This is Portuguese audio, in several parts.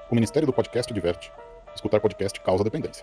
O Ministério do Podcast diverte. Escutar podcast causa dependência.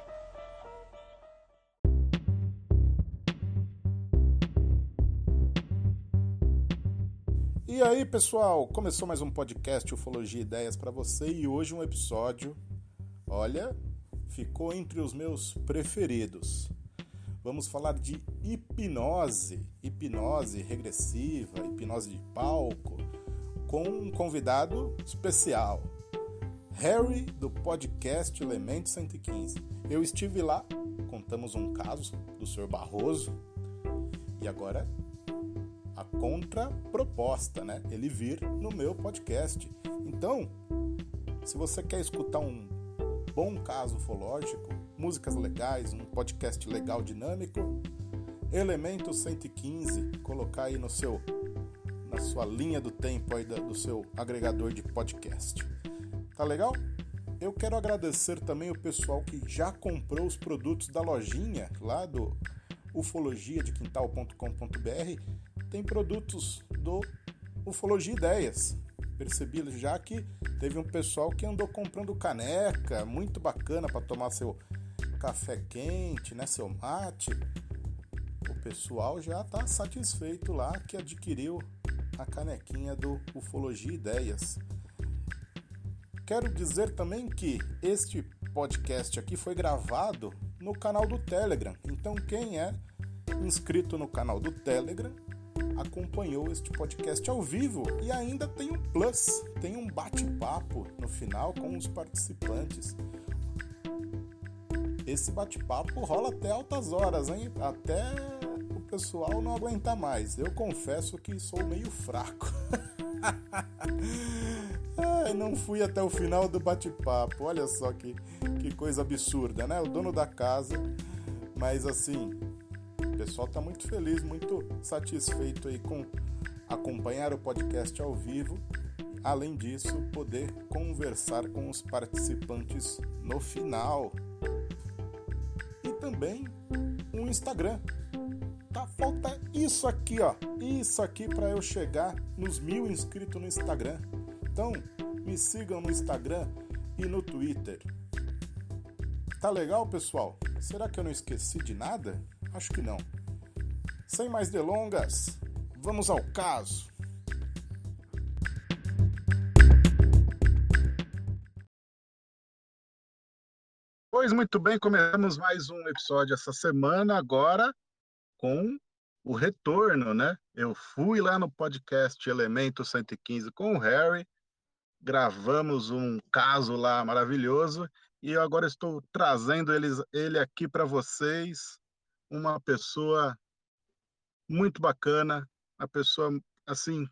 E aí, pessoal? Começou mais um podcast Ufologia e Ideias para você e hoje um episódio, olha, ficou entre os meus preferidos. Vamos falar de hipnose regressiva, hipnose de palco, com um convidado especial, Harry, do podcast Elemento 115. Eu estive lá, contamos um caso do Sr. Barroso e agora a contraproposta, né? Ele vir no meu podcast. Então, se você quer escutar um bom caso ufológico, músicas legais, um podcast legal, dinâmico, Elemento 115, colocar aí na sua linha do tempo aí do seu agregador de podcast. Tá legal? Eu quero agradecer também o pessoal que já comprou os produtos da lojinha lá do ufologiadequintal.com.br. Tem produtos do Ufologia Ideias. Percebi já que teve um pessoal que andou comprando caneca, muito bacana para tomar seu café quente, né, seu mate. O pessoal já está satisfeito lá que adquiriu a canequinha do Ufologia Ideias. Quero dizer também que este podcast aqui foi gravado no canal do Telegram. Então quem é inscrito no canal do Telegram acompanhou este podcast ao vivo e ainda tem um plus, tem um bate-papo no final com os participantes. Esse bate-papo rola até altas horas, hein? Até o pessoal não aguentar mais. Eu confesso que sou meio fraco. Não fui até o final do bate-papo. Olha só que coisa absurda, né? O dono da casa. Mas assim, o pessoal está muito feliz, muito satisfeito aí com acompanhar o podcast ao vivo. Além disso, poder conversar com os participantes no final. E também um Instagram. Falta isso aqui, ó. Isso aqui para eu chegar nos 1000 inscritos no Instagram. Então, me sigam no Instagram e no Twitter. Tá legal, pessoal? Será que eu não esqueci de nada? Acho que não. Sem mais delongas, vamos ao caso. Pois muito bem, começamos mais um episódio essa semana, agora com o retorno, né? Eu fui lá no podcast Elemento 115 com o Harry, gravamos um caso lá maravilhoso e eu agora estou trazendo ele aqui para vocês, uma pessoa muito bacana, uma pessoa assim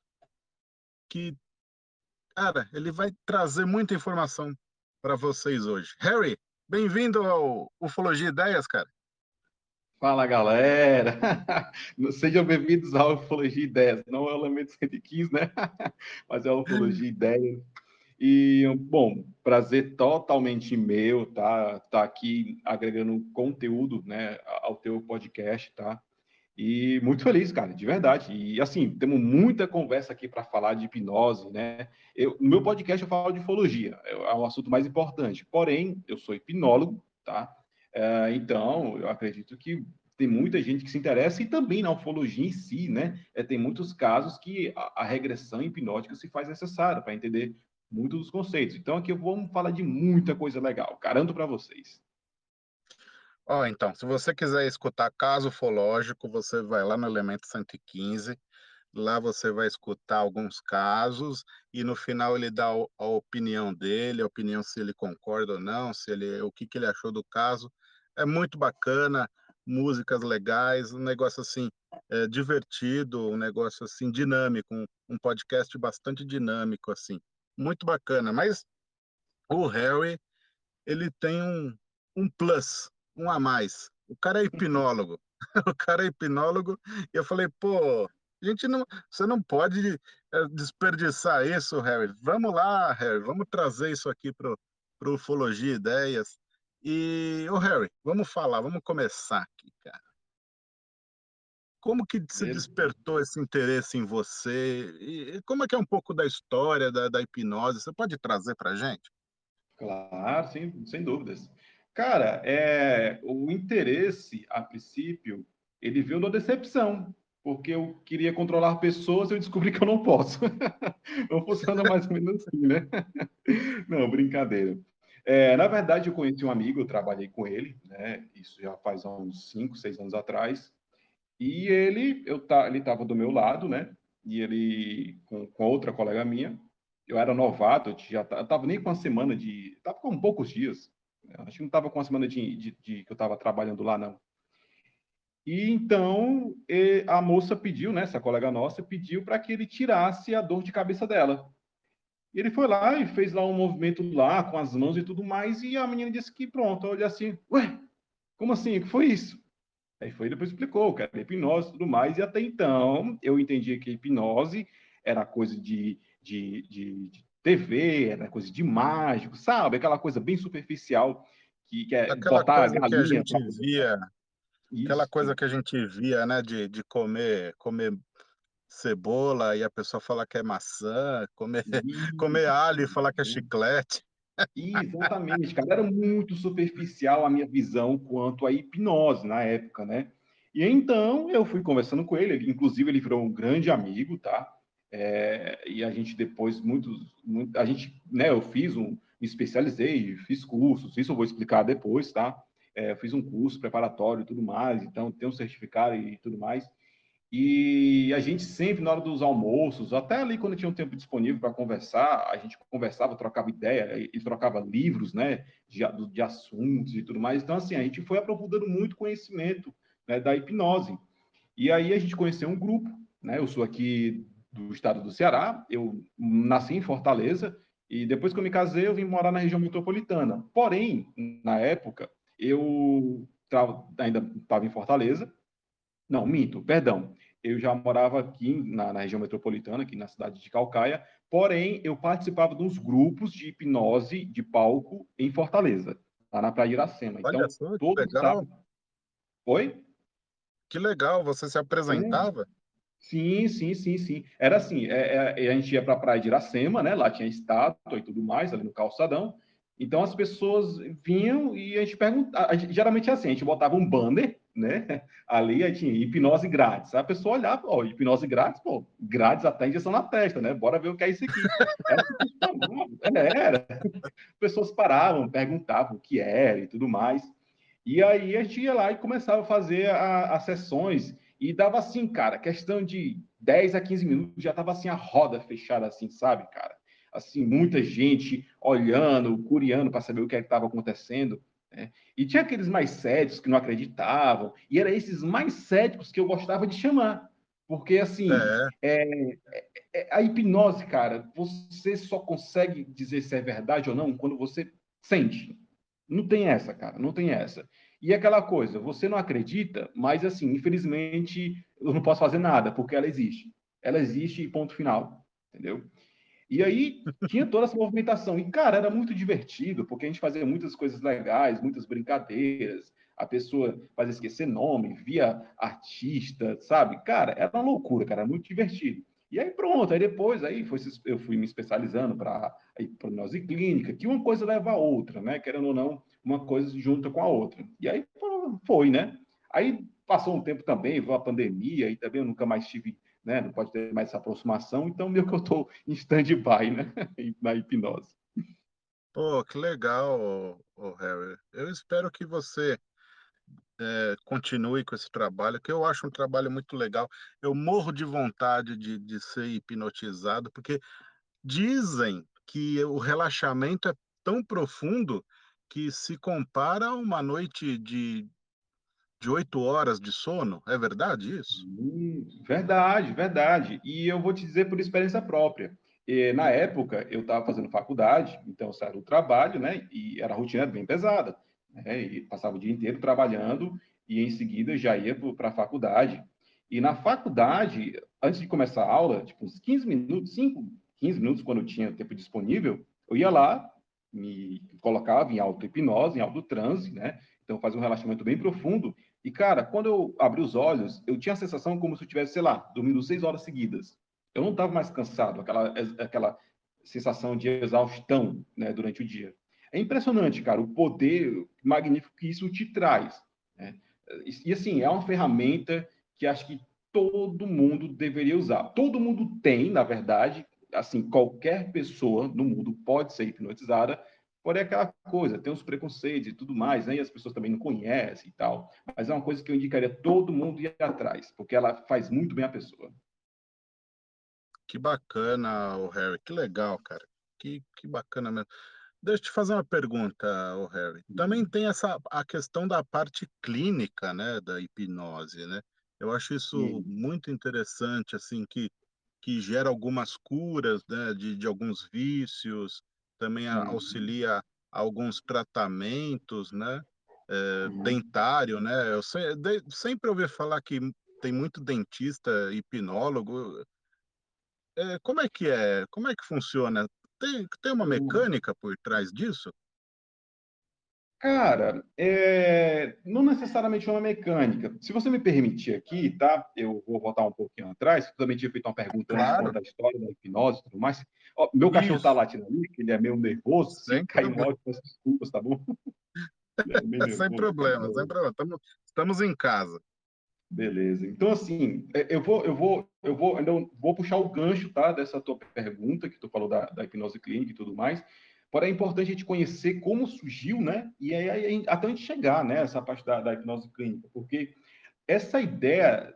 que, cara, ele vai trazer muita informação para vocês hoje. Harry, bem-vindo ao Ufologia Ideias, cara. Fala, galera! Sejam bem-vindos ao Ufologia Ideias. Não é o Elemento 115, né? Mas é o Ufologia Ideias. E, bom, prazer totalmente meu, tá? Tá aqui agregando conteúdo, né, ao teu podcast, tá? E muito feliz, cara, de verdade. E, assim, temos muita conversa aqui para falar de hipnose, né? No meu podcast eu falo de ufologia, é o assunto mais importante. Porém, eu sou hipnólogo, tá? Então, eu acredito que tem muita gente que se interessa e também na ufologia em si, né? Tem muitos casos que a regressão hipnótica se faz necessária para entender muitos dos conceitos. Então, aqui vamos falar de muita coisa legal. Garanto para vocês. Então, se você quiser escutar caso ufológico, você vai lá no Elemento 115. Lá você vai escutar alguns casos e no final ele dá a opinião dele, a opinião se ele concorda ou não, o que ele achou do caso. É muito bacana, músicas legais, um negócio assim divertido, um negócio assim dinâmico, um podcast bastante dinâmico assim, muito bacana. Mas o Harry, ele tem um plus, um a mais. O cara é hipnólogo. O cara é hipnólogo e eu falei, pô, você não pode desperdiçar isso, Harry. Vamos lá, Harry, vamos trazer isso aqui pro Ufologia Ideias. E, Harry, vamos começar aqui, cara. Como que se despertou esse interesse em você? E como é que é um pouco da história da hipnose? Você pode trazer pra gente? Claro, sem dúvidas. Cara, o interesse, a princípio, ele veio da decepção, porque eu queria controlar pessoas e eu descobri que eu não posso. Não funciona mais ou menos assim, né? Não, brincadeira. Na verdade, eu conheci um amigo, eu trabalhei com ele, né? Isso já faz uns 5, 6 anos atrás. E ele estava do meu lado, né? E ele, com outra colega minha, eu era novato, eu estava nem com uma semana de. Estava com poucos dias. Né? Acho que não estava com uma semana que eu estava trabalhando lá, não. E então a moça pediu, né? Essa colega nossa pediu para que ele tirasse a dor de cabeça dela. E ele foi lá e fez lá um movimento lá com as mãos e tudo mais, e a menina disse que pronto, olha assim, ué, como assim? O que foi isso? Aí foi depois explicou, cara, hipnose e tudo mais, e até então eu entendia que a hipnose era coisa de TV, era coisa de mágico, sabe? Aquela coisa bem superficial que é Aquela botar a coisa que a galinha gente para fazer via, aquela isso. coisa que a gente via, né, de comer cebola e a pessoa falar que é maçã, comer comer alho e falar que é Isso. chiclete. Exatamente, cara. Era muito superficial a minha visão quanto à hipnose na época, né? E então eu fui conversando com ele, inclusive ele virou um grande amigo, tá? E a gente depois, a gente, né? Eu me especializei, fiz cursos, isso eu vou explicar depois, tá? Eu fiz um curso preparatório e tudo mais, então tenho um certificado e tudo mais. E a gente sempre, na hora dos almoços, até ali quando tinha um tempo disponível para conversar, a gente conversava, trocava ideia, e trocava livros, né, de assuntos e tudo mais. Então, assim, a gente foi aprofundando muito conhecimento, né, da hipnose. E aí a gente conheceu um grupo, né, eu sou aqui do estado do Ceará, eu nasci em Fortaleza, e depois que eu me casei, eu vim morar na região metropolitana. Porém, na época, ainda estava em Fortaleza, não, minto, perdão. Eu já morava aqui na região metropolitana, aqui na cidade de Calcaia, porém eu participava de uns grupos de hipnose de palco em Fortaleza, lá na Praia de Iracema. Olha Então, só, que todo legal, sábado. Oi? que legal, você se É. apresentava? Sim, sim, sim, sim. Era assim, a gente ia para a Praia de Iracema, né? Lá tinha estátua e tudo mais, ali no calçadão. Então as pessoas vinham e a gente perguntava, geralmente é assim, a gente botava um banner, né? Ali aí tinha hipnose grátis. A pessoa olhava, ó, hipnose grátis, pô, grátis até injeção na testa, né? Bora ver o que é isso aqui. Era. Pessoas paravam, perguntavam o que era e tudo mais. E aí a gente ia lá e começava a fazer as sessões e dava assim, cara, questão de 10 a 15 minutos, já tava assim a roda fechada assim, sabe, cara? Assim, muita gente olhando, curiando para saber o que estava acontecendo, né? E tinha aqueles mais céticos que não acreditavam, e eram esses mais céticos que eu gostava de chamar, porque assim, É, a hipnose, cara, você só consegue dizer se é verdade ou não quando você sente. Não tem essa, cara, não tem essa. E aquela coisa, você não acredita, mas assim, infelizmente, eu não posso fazer nada, porque ela existe. Ela existe e ponto final, entendeu? E aí tinha toda essa movimentação. E, cara, era muito divertido, porque a gente fazia muitas coisas legais, muitas brincadeiras. A pessoa fazia esquecer nome, via artista, sabe? Cara, era uma loucura, cara, era muito divertido. E aí pronto, aí depois eu fui me especializando para hipnose clínica, que uma coisa leva a outra, né? Querendo ou não, uma coisa junta com a outra. E aí foi, né? Aí passou um tempo também, veio a pandemia, e também eu nunca mais tive, né? Não pode ter mais essa aproximação, então meio que eu estou em stand-by, né? Na hipnose. pô, que legal, Harry. Eu espero que você continue com esse trabalho, que eu acho um trabalho muito legal. Eu morro de vontade de ser hipnotizado, porque dizem que o relaxamento é tão profundo que se compara a uma noite de 8 horas de sono. É verdade isso? Verdade, verdade. E eu vou te dizer por experiência própria. Na época, eu estava fazendo faculdade, então eu saía do trabalho, né? E era a rotina bem pesada, né? E passava o dia inteiro trabalhando e em seguida já ia para a faculdade. E na faculdade, antes de começar a aula, tipo uns 15 minutos, 5, 15 minutos, quando eu tinha tempo disponível, eu ia lá, me colocava em auto-hipnose, em auto-transe, né? Então fazia um relaxamento bem profundo e, cara, quando eu abri os olhos, eu tinha a sensação como se eu tivesse, sei lá, dormindo 6 horas seguidas. Eu não estava mais cansado, aquela sensação de exaustão, né, durante o dia. É impressionante, cara, o poder magnífico que isso te traz, né? E assim, é uma ferramenta que acho que todo mundo deveria usar. Todo mundo tem, na verdade, assim, qualquer pessoa no mundo pode ser hipnotizada, porém é aquela coisa, tem os preconceitos e tudo mais, né? E as pessoas também não conhecem e tal. Mas é uma coisa que eu indicaria todo mundo ir atrás, porque ela faz muito bem a pessoa. Que bacana, o Harry. Que legal, cara. Que bacana mesmo. Deixa eu te fazer uma pergunta, o Harry. Também tem a questão da parte clínica, né, da hipnose, né? Eu acho isso E, muito interessante, assim, que gera algumas curas, né, de alguns vícios, também uhum, auxilia alguns tratamentos, né, uhum. dentário, né? Sempre ouvi falar que tem muito dentista, hipnólogo. Como é que é? Como é que funciona? Tem uma mecânica por trás disso? Cara, não necessariamente uma mecânica. Se você me permitir aqui, tá? Eu vou voltar um pouquinho atrás, que eu também tinha feito uma pergunta antes Claro, quanto à história da hipnose e tudo mais. Ó, meu cachorro tá isso, latindo ali, que ele é meio nervoso. Se sem cair no problema, áudio, peço desculpas, tá bom? Ele é meio sem nervoso. problema, sem problema. Estamos em casa. Beleza. Então, assim, ainda vou puxar o gancho, tá, dessa tua pergunta, que tu falou da hipnose clínica e tudo mais. Porém, é importante a gente conhecer como surgiu, né? E aí, até a gente chegar, né, essa parte da hipnose clínica, porque essa ideia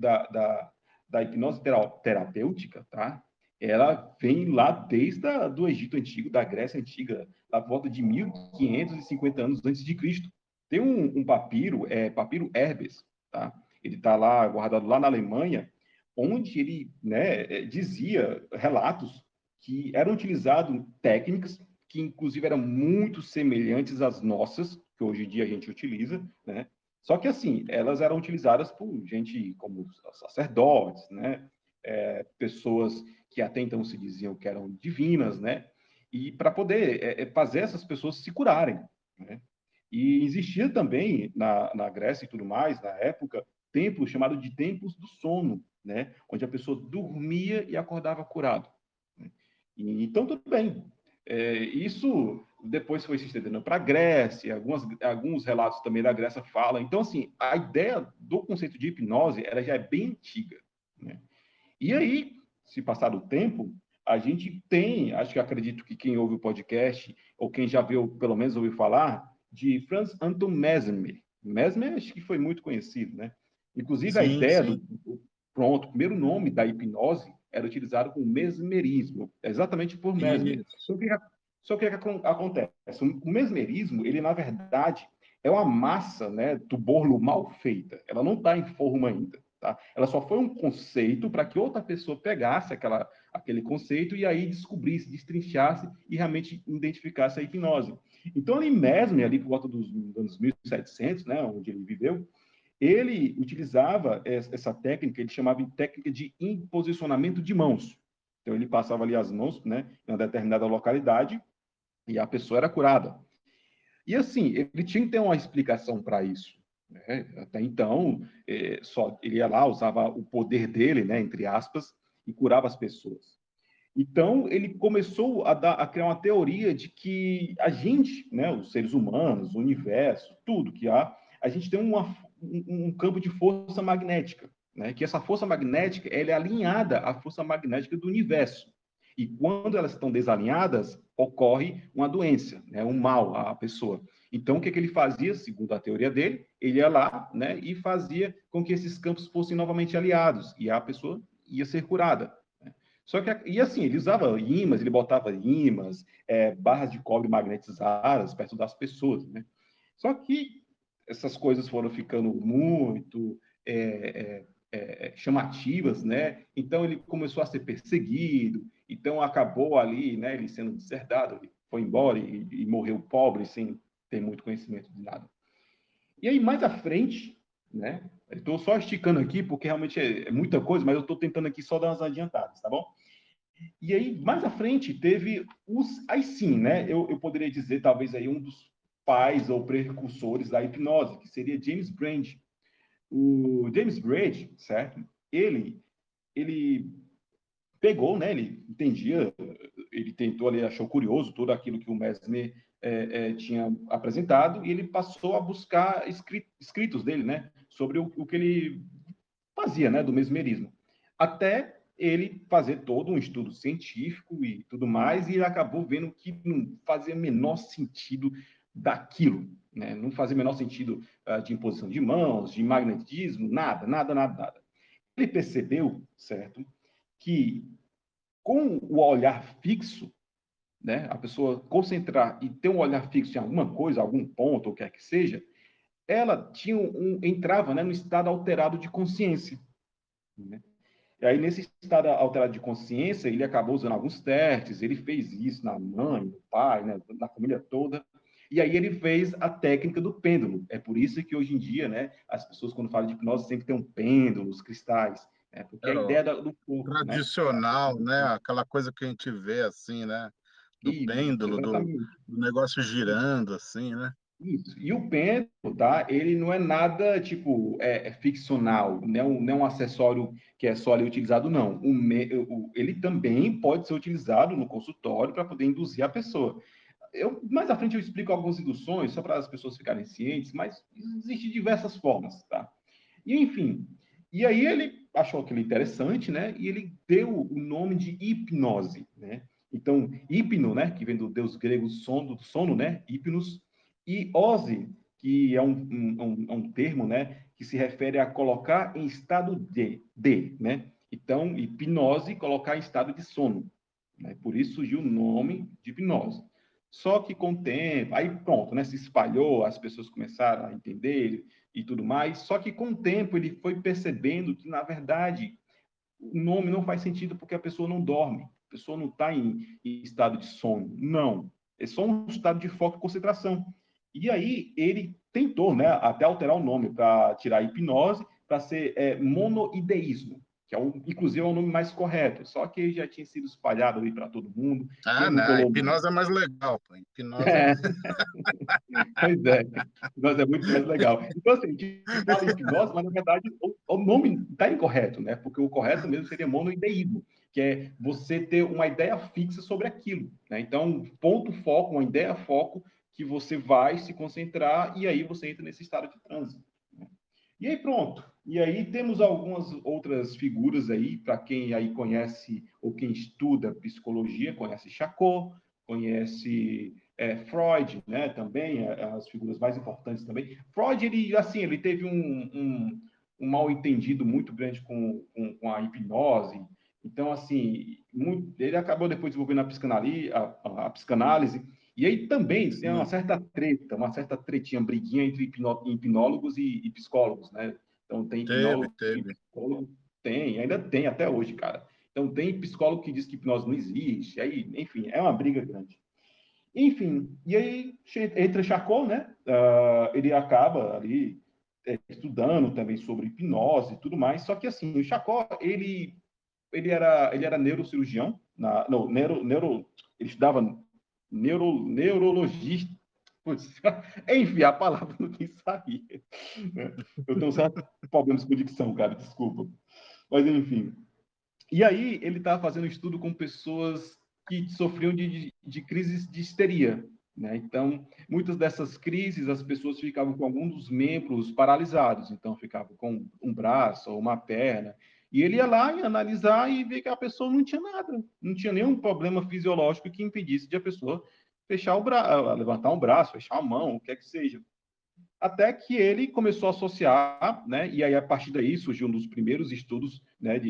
da hipnose terapêutica, tá? Ela vem lá desde do Egito Antigo, da Grécia Antiga, da volta de 1550 anos antes de Cristo. Tem um papiro, papiro Herbes, tá? Ele está lá, guardado lá na Alemanha, onde ele, né, dizia relatos que eram utilizadas técnicas que, inclusive, eram muito semelhantes às nossas, que hoje em dia a gente utiliza, né? Só que, assim, elas eram utilizadas por gente como sacerdotes, né? Pessoas que até então se diziam que eram divinas, né? E para poder fazer essas pessoas se curarem, né? E existia também na Grécia e tudo mais, na época, templos chamados de templos do sono, né? Onde a pessoa dormia e acordava curado. Né? Então, tudo bem. Isso depois foi se estendendo para a Grécia, alguns relatos também da Grécia falam. Então, assim, a ideia do conceito de hipnose ela já é bem antiga. Né? E aí, se passar o tempo, a gente tem, acho que acredito que quem ouve o podcast, ou quem já viu, pelo menos ouviu falar, de Franz Anton Mesmer. Mesmer acho que foi muito conhecido, né? Inclusive, a Sim, ideia sim. pronto, o primeiro nome da hipnose era utilizado como mesmerismo, exatamente por Mesmer. Isso. Só que o que acontece? O mesmerismo, ele, na verdade, é uma massa, né, do bolo mal feita. Ela não está em forma ainda. Tá? Ela só foi um conceito para que outra pessoa pegasse aquele conceito e aí descobrisse, destrinchasse e realmente identificasse a hipnose. Então, ali mesmo, ali por volta dos anos 1700, né, onde ele viveu, ele utilizava essa técnica, ele chamava de técnica de imposicionamento de mãos. Então, ele passava ali as mãos, né, em uma determinada localidade e a pessoa era curada. E assim, ele tinha que ter uma explicação para isso. Né? Até então, só ele ia lá, usava o poder dele, né, entre aspas, e curava as pessoas. Então, ele começou a criar uma teoria de que a gente, né, os seres humanos, o universo, tudo que há, a gente tem um campo de força magnética, né, que essa força magnética ela é alinhada à força magnética do universo. E quando elas estão desalinhadas, ocorre uma doença, né, um mal à pessoa. Então, o que, que ele fazia, segundo a teoria dele? Ele ia lá, né, e fazia com que esses campos fossem novamente aliados, e a pessoa ia ser curada. Só que, e assim, ele usava ímãs, ele botava ímãs, barras de cobre magnetizadas perto das pessoas, né? Só que essas coisas foram ficando muito chamativas, né? Então ele começou a ser perseguido, então acabou ali, né? Ele sendo deserdado, ele foi embora e morreu pobre, sem ter muito conhecimento de nada. E aí, mais à frente, né? Estou só esticando aqui, porque realmente é muita coisa, mas eu estou tentando aqui só dar umas adiantadas, tá bom? E aí, mais à frente, teve os. Aí sim, né? Eu poderia dizer, talvez, aí, um dos pais ou precursores da hipnose, que seria James Brand. O James Brand, certo? Ele pegou, né? Ele entendia, ele tentou ali, achou curioso tudo aquilo que o Mesmer tinha apresentado e ele passou a buscar escritos dele, né? Sobre o que ele fazia, né? Do mesmerismo. Até ele fazer todo um estudo científico e tudo mais, e ele acabou vendo que não fazia menor sentido daquilo, né? Não fazia menor sentido de imposição de mãos, de magnetismo, nada, nada, nada, nada. Ele percebeu, certo, que com o olhar fixo, né, a pessoa concentrar e ter um olhar fixo em alguma coisa, algum ponto, ou quer que seja, ela entrava, né, no estado alterado de consciência. Né? E aí, nesse estado alterado de consciência, ele acabou usando alguns testes, ele fez isso na mãe, no pai, né, na família toda, e aí ele fez a técnica do pêndulo. É por isso que hoje em dia, né, as pessoas, quando falam de hipnose, sempre tem um pêndulo, os cristais, porque a ideia do corpo, né? Tradicional, né? Aquela coisa que a gente vê assim, né? Do Isso, pêndulo, exatamente. do negócio girando assim, né? Isso. E o pêndulo, tá? Ele não é nada, tipo, ficcional, não é um acessório que é só ali utilizado, não. Ele também pode ser utilizado no consultório para poder induzir a pessoa. Mais à frente eu explico algumas induções, só para as pessoas ficarem cientes, mas existem diversas formas, tá? E, enfim, e aí ele achou aquilo interessante, né? E ele deu o nome de hipnose, né? Então, hipno, né? Que vem do deus grego sono, né? Hipnos. E ose, que é um termo, né? Que se refere a colocar em estado né? Então, hipnose, colocar em estado de sono. Né? Por isso surgiu o nome de hipnose. Só que com o tempo, aí pronto, né? Se espalhou, as pessoas começaram a entender e tudo mais. Só que com o tempo ele foi percebendo que, na verdade, o nome não faz sentido porque a pessoa não dorme, a pessoa não está em estado de sono. Não. É só um estado de foco e concentração. E aí ele tentou, né, até alterar o nome para tirar a hipnose, para ser monoideísmo, que inclusive é o nome mais correto. Só que já tinha sido espalhado aí para todo mundo e Ah, ele não não, colou hipnose mais. é mais legal, pô. Hipnose é... Pois é, hipnose é muito mais legal. Então, assim, a gente fala em hipnose, mas na verdade o nome está incorreto, né? Porque o correto mesmo seria monoideísmo, que é você ter uma ideia fixa sobre aquilo, né? Então, ponto foco, uma ideia foco que você vai se concentrar e aí você entra nesse estado de transe. Né? E aí pronto. E aí temos algumas outras figuras aí, para quem aí conhece ou quem estuda psicologia, conhece Charcot, conhece Freud, né, também, as figuras mais importantes também. Freud, ele, assim, ele teve um mal entendido muito grande com a hipnose. Então, assim, ele acabou depois desenvolvendo a psicanálise, e aí também tem uma Sim, certa treta, uma certa tretinha, briguinha entre hipnólogos e psicólogos, né? Então, tem teve, hipnólogo e teve. psicólogo, ainda tem até hoje, cara. Então, tem psicólogo que diz que hipnose não existe, aí, enfim, é uma briga grande. Enfim, e aí entra Charcot, né? Ele acaba ali estudando também sobre hipnose e tudo mais, só que assim, o Charcot, ele era neurocirurgião, não, ele estudava neurologista, putz, enfim, a palavra não quis sair. Né? Eu tenho certos problemas com dicção, cara, desculpa. Mas enfim, e aí ele estava fazendo estudo com pessoas que sofriam de crises de histeria. Né? Então, muitas dessas crises, as pessoas ficavam com algum dos membros paralisados. Então, ficavam com um braço ou uma perna. E ele ia lá e analisar e ver que a pessoa não tinha nada. Não tinha nenhum problema fisiológico que impedisse de a pessoa fechar o braço, levantar um braço, fechar a mão, o que é que seja. Até que ele começou a associar, né, e aí a partir daí surgiu um dos primeiros estudos, né,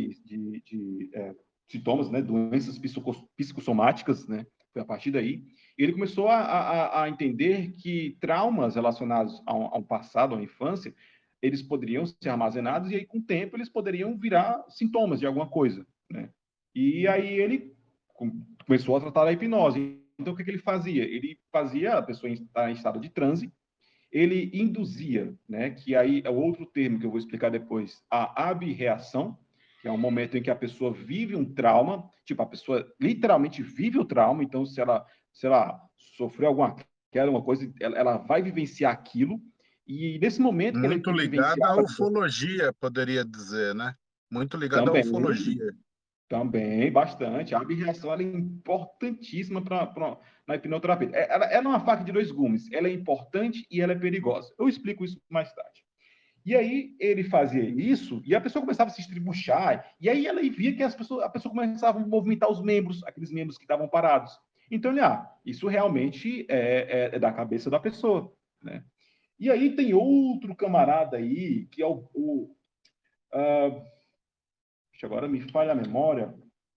de sintomas, né, doenças psicossomáticas, né, foi a partir daí. E ele começou a entender que traumas relacionados a um passado, a uma infância, eles poderiam ser armazenados e aí com o tempo eles poderiam virar sintomas de alguma coisa, né. E aí ele começou a tratar a hipnose. Então o que ele fazia? Ele fazia a pessoa estar em estado de transe, ele induzia, né, que aí é outro termo que eu vou explicar depois, a abreação, que é um momento em que a pessoa vive um trauma, tipo, a pessoa literalmente vive o trauma, então se ela, sei lá, sofreu alguma queda, uma coisa, ela vai vivenciar aquilo, e nesse momento que ela Muito ligada à vivenciava ufologia, poderia dizer, né? Muito ligada à também, ufologia. Também, bastante. A abreação ela é importantíssima na hipnoterapia. Ela é uma faca de dois gumes. Ela é importante e ela é perigosa. Eu explico isso mais tarde. E aí ele fazia isso e a pessoa começava a se estribuchar. E aí ela via que a pessoa começava a movimentar os membros, aqueles membros que estavam parados. Então, isso realmente é da cabeça da pessoa, né? E aí tem outro camarada aí, que é agora me falha a memória.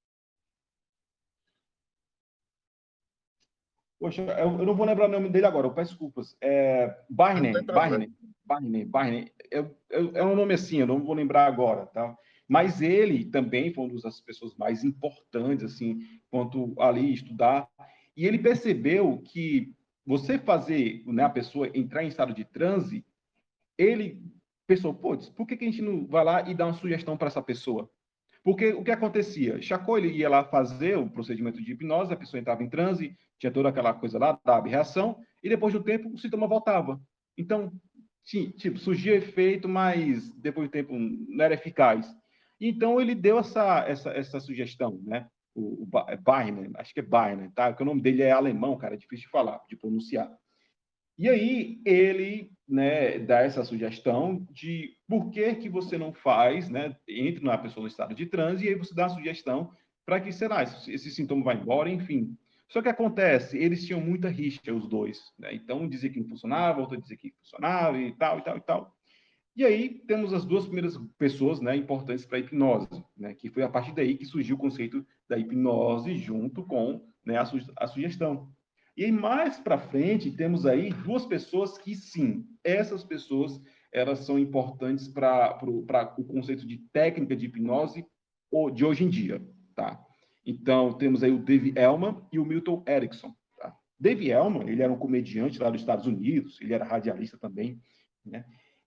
Poxa, eu não vou lembrar o nome dele agora, eu peço desculpas. Não tem Barney, problema. Barney, Barney, Barney. É um nome assim, eu não vou lembrar agora, tá? Mas ele também foi uma das pessoas mais importantes, assim, quanto ali estudar. E ele percebeu que você fazer, né, a pessoa entrar em estado de transe, ele pensou, putz, por que a gente não vai lá e dá uma sugestão para essa pessoa? Porque o que acontecia? Chacou, ele ia lá fazer o procedimento de hipnose, a pessoa entrava em transe, tinha toda aquela coisa lá da reação, e depois do tempo o sintoma voltava. Então, tipo, surgia efeito, mas depois do tempo não era eficaz. Então, ele deu essa sugestão, né? O Barner, acho que é Barner, tá? Porque o nome dele é alemão, cara, é difícil de falar, de pronunciar. E aí ele, né, dá essa sugestão de por que você não faz, né, entre na pessoa no estado de transe e aí você dá a sugestão para que, sei lá, esse sintoma vá embora, enfim. Só que acontece, eles tinham muita rixa, os dois, né? Então, um dizia que não funcionava, outro dizia que funcionava e tal, e tal, e tal. E aí temos as duas primeiras pessoas, né, importantes para a hipnose, né, que foi a partir daí que surgiu o conceito da hipnose junto com, né, a sugestão. E aí, mais para frente, temos aí duas pessoas que, sim, essas pessoas, elas são importantes para o conceito de técnica de hipnose de hoje em dia, tá? Então, temos aí o Dave Elman e o Milton Erickson, tá? Dave Elman, ele era um comediante lá dos Estados Unidos, ele era radialista também, né?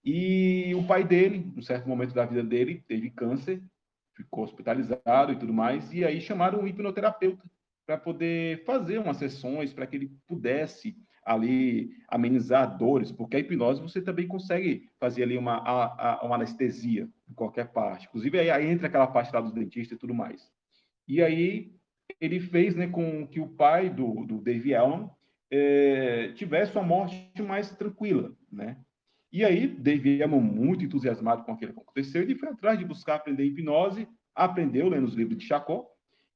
E o pai dele, num certo momento da vida dele, teve câncer, ficou hospitalizado e tudo mais, e aí chamaram um hipnoterapeuta para poder fazer umas sessões para que ele pudesse ali amenizar dores, porque a hipnose você também consegue fazer ali uma anestesia em qualquer parte. Inclusive, aí entra aquela parte lá do dentista e tudo mais. E aí ele fez, né, com que o pai do Dave Elman tivesse uma morte mais tranquila, né? E aí, Dave Elman, muito entusiasmado com aquilo que aconteceu, ele foi atrás de buscar aprender hipnose, aprendeu lendo os livros de Charcot,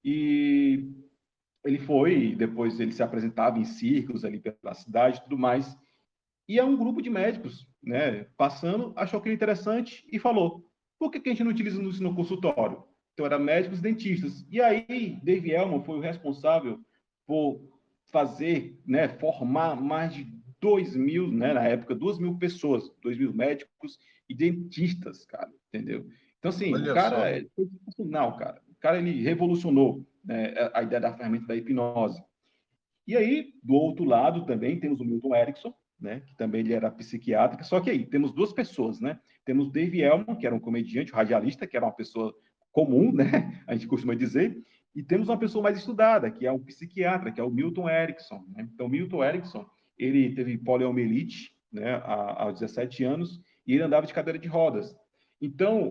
e ele foi, depois ele se apresentava em circos ali pela cidade e tudo mais. E é um grupo de médicos, né, passando, achou aquilo interessante e falou: por que a gente não utiliza isso no consultório? Então, eram médicos e dentistas. E aí, Dave Elman foi o responsável por fazer, né, formar mais de 2.000, né, na época, 2.000 pessoas, 2.000 médicos e dentistas, cara, entendeu? Então, assim, o Olha cara só. foi sensacional, cara. O cara, ele revolucionou, né, a ideia da ferramenta da hipnose. E aí, do outro lado também temos o Milton Erickson, né, que também ele era psiquiatra, só que aí temos duas pessoas, né? Temos Dave Elman, que era um comediante, um radialista, que era uma pessoa comum, né? A gente costuma dizer, e temos uma pessoa mais estudada, que é um psiquiatra, que é o Milton Erickson, né? Então, Milton Erickson, ele teve poliomielite, né, aos 17 anos, e ele andava de cadeira de rodas. Então,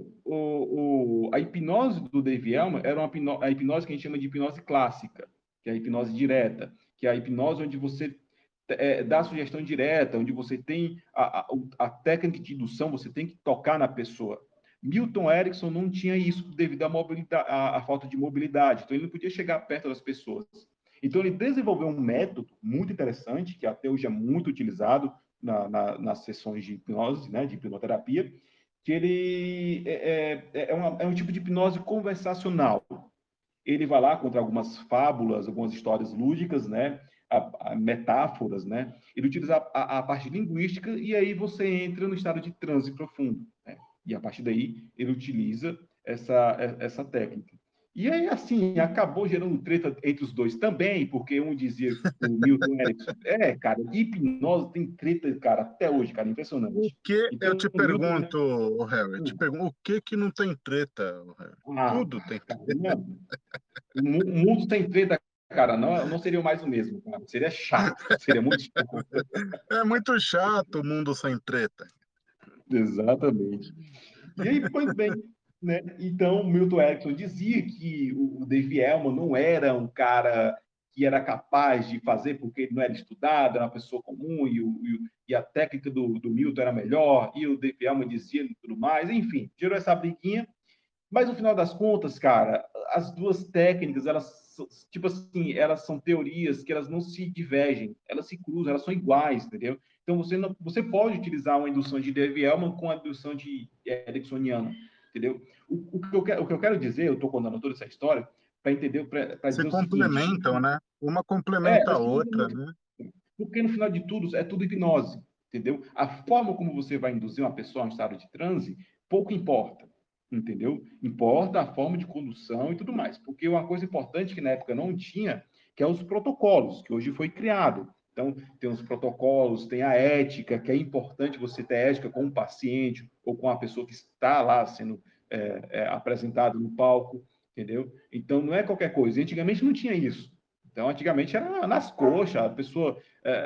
a hipnose do Dave Elman era a hipnose que a gente chama de hipnose clássica, que é a hipnose direta, que é a hipnose onde você dá a sugestão direta, onde você tem a técnica de indução, você tem que tocar na pessoa. Milton Erickson não tinha isso devido à falta de mobilidade, então ele não podia chegar perto das pessoas. Então ele desenvolveu um método muito interessante, que até hoje é muito utilizado nas sessões de hipnose, né, de hipnoterapia, que ele é um tipo de hipnose conversacional. Ele vai lá contra algumas fábulas, algumas histórias lúdicas, né? Metáforas, né? Ele utiliza a parte linguística e aí você entra no estado de transe profundo, né? E a partir daí ele utiliza essa técnica. E aí, assim, acabou gerando treta entre os dois também, porque um dizia, o Milton Erickson, cara, hipnose tem treta, cara, até hoje, cara, O impressionante. que eu Então, te o Milton pergunto, Erickson, Harry, te pergunto, o que não tem treta, Harry? Tudo tem cara, treta. não, o mundo sem treta, cara, não seria mais o mesmo, cara. Seria chato, seria muito chato. É muito chato o mundo sem treta. Exatamente. E aí, pois bem. né? Então, Milton Erickson dizia que o Dave Elman não era um cara que era capaz de fazer porque ele não era estudado, era uma pessoa comum e a técnica do Milton era melhor, e o Dave Elman dizia e tudo mais, enfim, gerou essa briguinha, mas no final das contas, cara, as duas técnicas, elas, tipo assim, elas são teorias que elas não se divergem, elas se cruzam, elas são iguais, entendeu? Então você não, você pode utilizar uma indução de Dave Elman com a indução de Ericksoniana, entendeu? O que eu quero dizer, eu estou contando toda essa história para entender, para Se dizer o seguinte, complementam, né? Uma complementa a elas são outra, né? porque no final de tudo é tudo hipnose, entendeu? A forma como você vai induzir uma pessoa a um estado de transe pouco importa, entendeu? Importa a forma de condução e tudo mais, porque uma coisa importante que na época não tinha, que é os protocolos, que hoje foi criado. Então, tem os protocolos, tem a ética, que é importante você ter ética com o paciente ou com a pessoa que está lá sendo apresentado no palco, entendeu? Então, não é qualquer coisa. E antigamente não tinha isso. Então, antigamente era nas coxas, a pessoa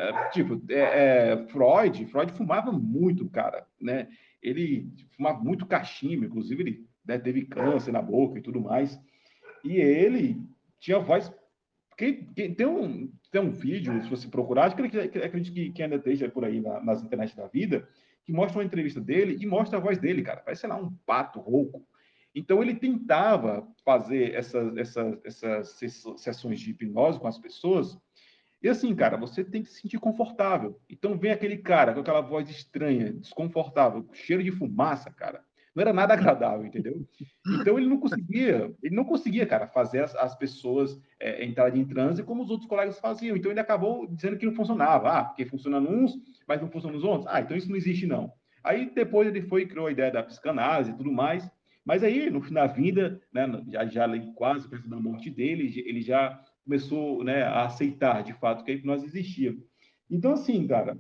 Freud fumava muito, cara, né? Ele fumava muito cachimbo, inclusive ele, né, teve câncer na boca e tudo mais. E ele tinha voz. Tem um vídeo, se você procurar, acredito que ainda esteja por aí nas internet da vida, que mostra uma entrevista dele e mostra a voz dele, cara. Parece, sei lá, um pato rouco. Então, ele tentava fazer essas sessões de hipnose com as pessoas e assim, cara, você tem que se sentir confortável. Então vem aquele cara com aquela voz estranha, desconfortável, cheiro de fumaça, cara. Não era nada agradável, entendeu? Então ele não conseguia, cara, fazer as pessoas entrarem em transe como os outros colegas faziam. Então ele acabou dizendo que não funcionava. Ah, porque funciona nos, mas não funciona nos outros. Ah, então isso não existe não. Aí depois ele foi e criou a ideia da psicanálise e tudo mais. Mas aí, no fim da vida, né, já quase perto da morte dele, ele já começou, né, a aceitar de fato que a hipnose existia. Então, assim, cara,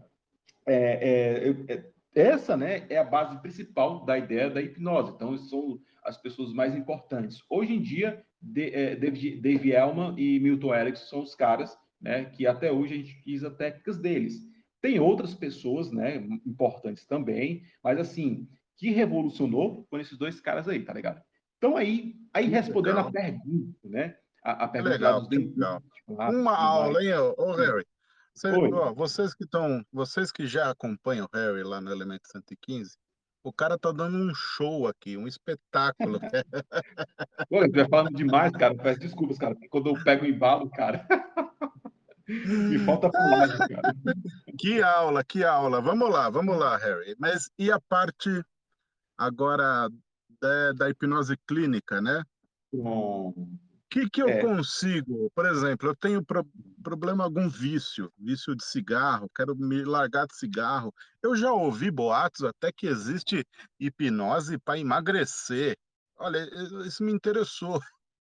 essa, né, é a base principal da ideia da hipnose. Então, são as pessoas mais importantes. Hoje em dia, Dave Elman e Milton Erickson são os caras, né, que até hoje a gente utiliza técnicas deles. Tem outras pessoas, né, importantes também, mas assim, que revolucionou foram esses dois caras aí, tá ligado? Então aí Que respondendo a legal, pergunta, né, a que pergunta lá legal, dos que dentistas, legal. lá, Uma tudo mais. aula, hein, ô Harry? Oi. Ó, vocês que já acompanham o Harry lá no Elemento 115, o cara tá dando um show aqui, um espetáculo. Pô, você vai falando demais, cara. Peço desculpas, cara. Porque quando eu pego o embalo, cara, me falta palavra, cara. Que aula, que aula. Vamos lá, Harry. Mas e a parte agora da hipnose clínica, né? Bom, Que eu é. consigo, por exemplo, eu tenho problema algum vício de cigarro, quero me largar de cigarro. Eu já ouvi boatos até que existe hipnose para emagrecer. Olha, isso me interessou.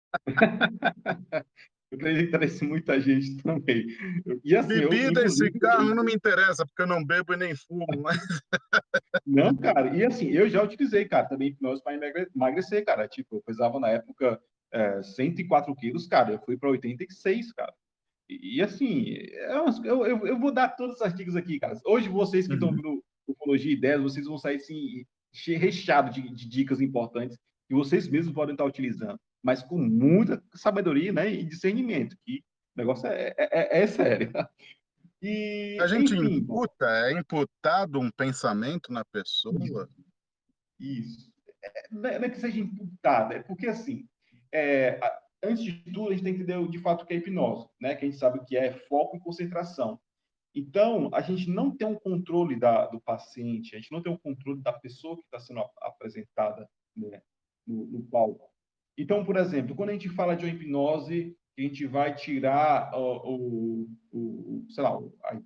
Eu acredito que interessa muita gente também. E assim, eu, Bebida e inclusive, cigarro não me interessa, porque eu não bebo e nem fumo, mas não, cara. E assim, eu já utilizei, cara, também hipnose para emagrecer, cara. Tipo, eu pesava na época 104 quilos, cara. Eu fui para 86, cara. E assim, eu vou dar todas as dicas aqui, cara. Hoje, vocês que estão Uhum. vendo Ufologia e Ideias, vocês vão sair assim, recheado de dicas importantes que vocês mesmos podem estar utilizando, mas com muita sabedoria, né, e discernimento, que o negócio é sério. A E, gente enfim, imputa, é imputado um pensamento na isso. pessoa. Isso. Não é que seja imputada, é porque assim, antes de tudo, a gente tem que entender de fato o que é hipnose, né? Que a gente sabe o que é foco e concentração. Então, a gente não tem um controle do paciente, a gente não tem um controle da pessoa que está sendo apresentada, né, no palco. Então, por exemplo, quando a gente fala de uma hipnose, a gente vai tirar sei lá,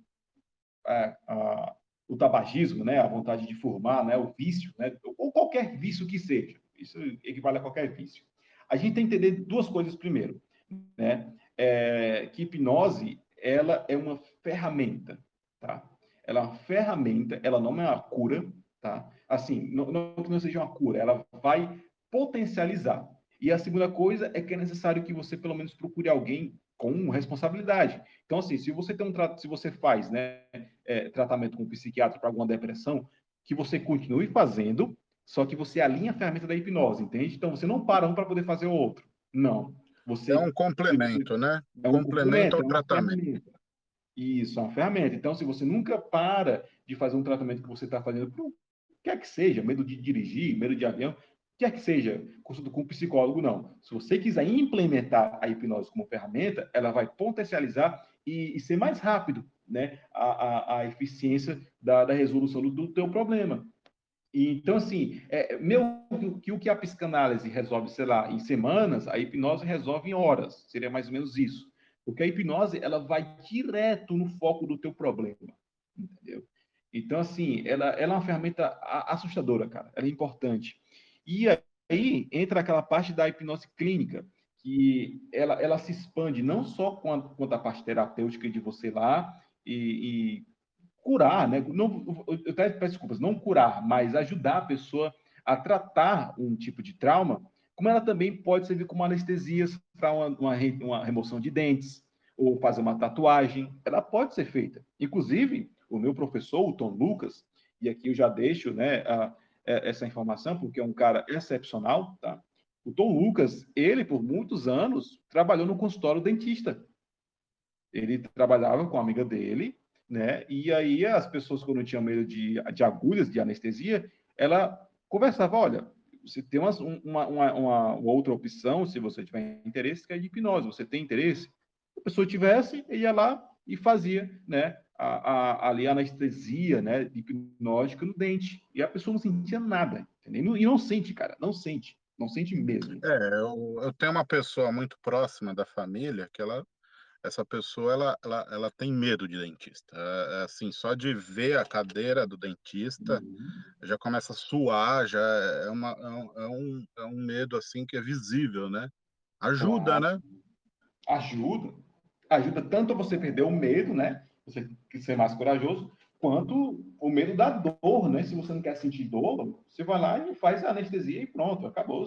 o tabagismo, né, a vontade de fumar, né, o vício, né, ou qualquer vício que seja. Isso equivale a qualquer vício. A gente tem que entender duas coisas primeiro, né? Que hipnose ela é uma ferramenta, tá? Ela é uma ferramenta, ela não é uma cura, tá? Assim, não que não seja uma cura, ela vai potencializar. E a segunda coisa é que é necessário que você pelo menos procure alguém com responsabilidade. Então, assim, se você tem se você faz, né, tratamento com um psiquiatra para alguma depressão, que você continue fazendo, só que você alinha a ferramenta da hipnose, entende? Então, você não para um para poder fazer o outro. Não. É um Se você complemento, né? Um é um complemento complemento, ao é uma tratamento. ferramenta. Isso, é uma ferramenta. Então, se você nunca para de fazer um tratamento que você está fazendo, por quer que seja, medo de dirigir, medo de avião, quer que seja, consulta com um psicólogo, não. Se você quiser implementar a hipnose como ferramenta, ela vai potencializar e ser mais rápido, né, a eficiência da resolução do teu problema. Então, assim, o que a psicanálise resolve, sei lá, em semanas, a hipnose resolve em horas. Seria mais ou menos isso. Porque a hipnose, ela vai direto no foco do teu problema, entendeu? Então, assim, ela é uma ferramenta assustadora, cara. Ela é importante. E aí entra aquela parte da hipnose clínica, que ela se expande não só quanto a parte terapêutica de você ir lá e curar, né? Não, eu até peço desculpas, não curar, mas ajudar a pessoa a tratar um tipo de trauma, como ela também pode servir como anestesia para uma remoção de dentes, ou fazer uma tatuagem, ela pode ser feita. Inclusive, o meu professor, o Tom Lucas, e aqui eu já deixo, né, essa informação, porque é um cara excepcional, tá? O Tom Lucas, ele, por muitos anos, trabalhou no consultório dentista. Ele trabalhava com a amiga dele, né? E aí as pessoas, quando tinham medo de agulhas, de anestesia, ela conversava, olha, você tem uma outra opção, se você tiver interesse, que é de hipnose. Você tem interesse? Se a pessoa tivesse, ele ia lá e fazia, né? Ali a anestesia, né? Hipnótica no dente. E a pessoa não sentia nada, entendeu? E não sente, cara, não sente. Não sente mesmo. Eu tenho uma pessoa muito próxima da família que essa pessoa ela tem medo de dentista. Assim, só de ver a cadeira do dentista Uhum. já começa a suar, já é um medo assim que é visível, né? Ajuda, Claro. né? Ajuda. Ajuda tanto a você perder o medo, né? Você ser mais corajoso, quanto o medo da dor, né? Se você não quer sentir dor, você vai lá e faz a anestesia e pronto, acabou.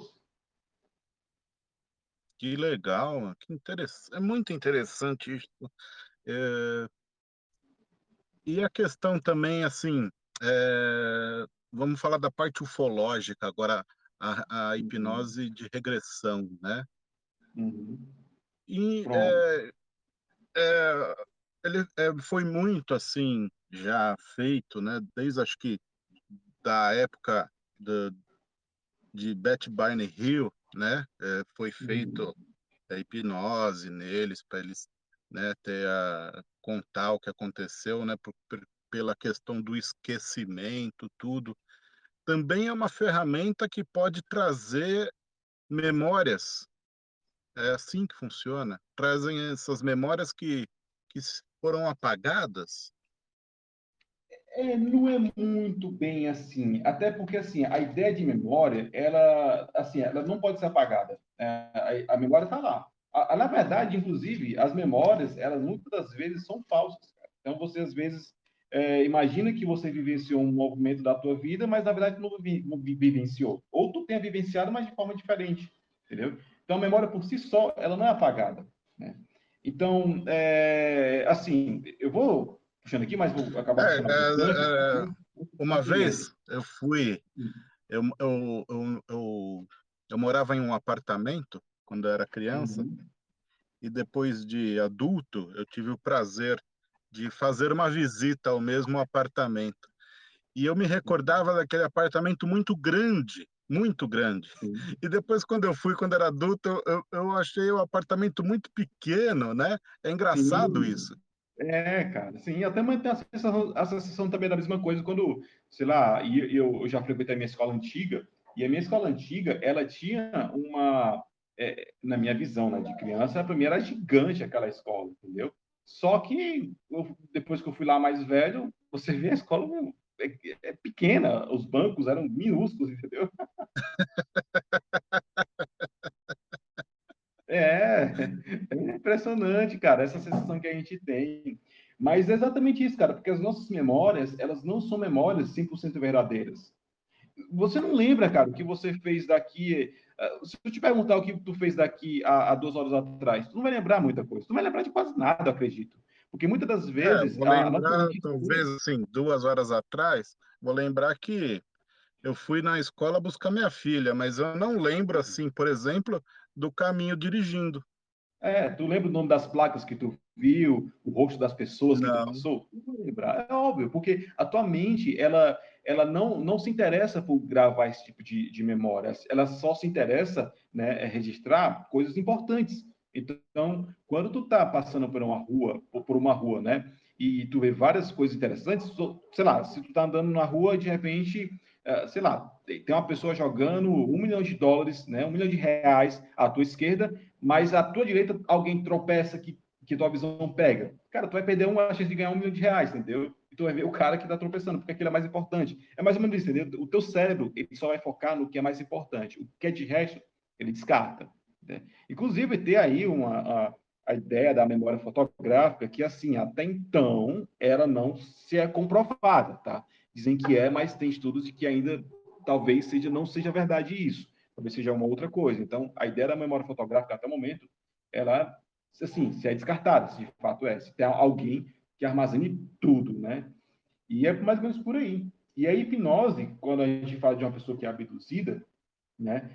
Que legal, que interessante. É muito interessante isso. É, e a questão também, assim, vamos falar da parte ufológica agora, a Uhum. hipnose de regressão, né? Uhum. E Pronto. ele foi muito assim já feito, né? Desde acho que da época de Beth Barney Hill, né? Foi Uhum. feito a hipnose neles para eles, né, contar o que aconteceu, né? Pela questão do esquecimento, tudo. Também é uma ferramenta que pode trazer memórias. É assim que funciona. Trazem essas memórias que foram apagadas. Não é muito bem assim, até porque assim a ideia de memória, ela não pode ser apagada. A memória está lá. Na verdade, inclusive, as memórias, elas muitas das vezes são falsas, cara. Então você às vezes imagina que você vivenciou um movimento da tua vida, mas na verdade não vivenciou. Ou tu tenha vivenciado, mas de forma diferente, entendeu? Então a memória por si só, ela não é apagada, né? Então, assim, eu vou puxando aqui, mas vou É, acabar puxando alguns ganchos, é, é, porque uma complementa. vez eu, eu, eu, eu, eu morava em um apartamento quando eu era criança, Uhum, e depois de adulto eu tive o prazer de fazer uma visita ao mesmo apartamento. E eu me recordava daquele apartamento muito grande, muito grande. sim, E depois, quando eu fui, quando era adulto, eu achei o apartamento muito pequeno, né? É engraçado sim. isso. Cara, sim, até manter a sensação também da mesma coisa quando, sei lá, eu já frequentei a minha escola antiga, e a minha escola antiga, ela tinha na minha visão, né, de criança, para mim era gigante aquela escola, entendeu? Só que depois que eu fui lá mais velho, você vê a escola é pequena, os bancos eram minúsculos, entendeu? É impressionante, cara, essa sensação que a gente tem. Mas é exatamente isso, cara, porque as nossas memórias, elas não são memórias 100% verdadeiras. Você não lembra, cara, o que você fez daqui. Se eu te perguntar o que tu fez daqui há 2 horas atrás, tu não vai lembrar muita coisa. Tu não vai lembrar de quase nada, eu acredito. Porque muitas das vezes Vou a nossa lembrar, mente. talvez, assim, 2 horas atrás, vou lembrar que eu fui na escola buscar minha filha, mas eu não lembro, assim, por exemplo, do caminho dirigindo. Tu lembra o nome das placas que tu viu, o rosto das pessoas que tu Não. passou? Tu vai lembrar, é óbvio, porque a tua mente, ela não se interessa por gravar esse tipo de memória, ela só se interessa, né, registrar coisas importantes. Então, quando tu tá passando por uma rua, né, e tu vê várias coisas interessantes, sei lá, se tu tá andando na rua, de repente, sei lá, tem uma pessoa jogando US$ 1 milhão, né, R$ 1 milhão à tua esquerda, mas à tua direita alguém tropeça que tua visão não pega. Cara, tu vai perder uma chance de ganhar R$ 1 milhão, entendeu? E tu vai ver o cara que tá tropeçando, porque aquilo é mais importante. É mais ou menos isso, entendeu? O teu cérebro, ele só vai focar no que é mais importante. O que é de resto, ele descarta. Né? Inclusive, ter aí a ideia da memória fotográfica, que, assim, até então, ela não se é comprovada, tá? Dizem que é, mas tem estudos de que ainda talvez não seja verdade isso. Talvez seja uma outra coisa. Então, a ideia da memória fotográfica, até o momento, ela, assim, se é descartada, se de fato é. Se tem alguém que armazene tudo, né? E é mais ou menos por aí. E a hipnose, quando a gente fala de uma pessoa que é abduzida, né?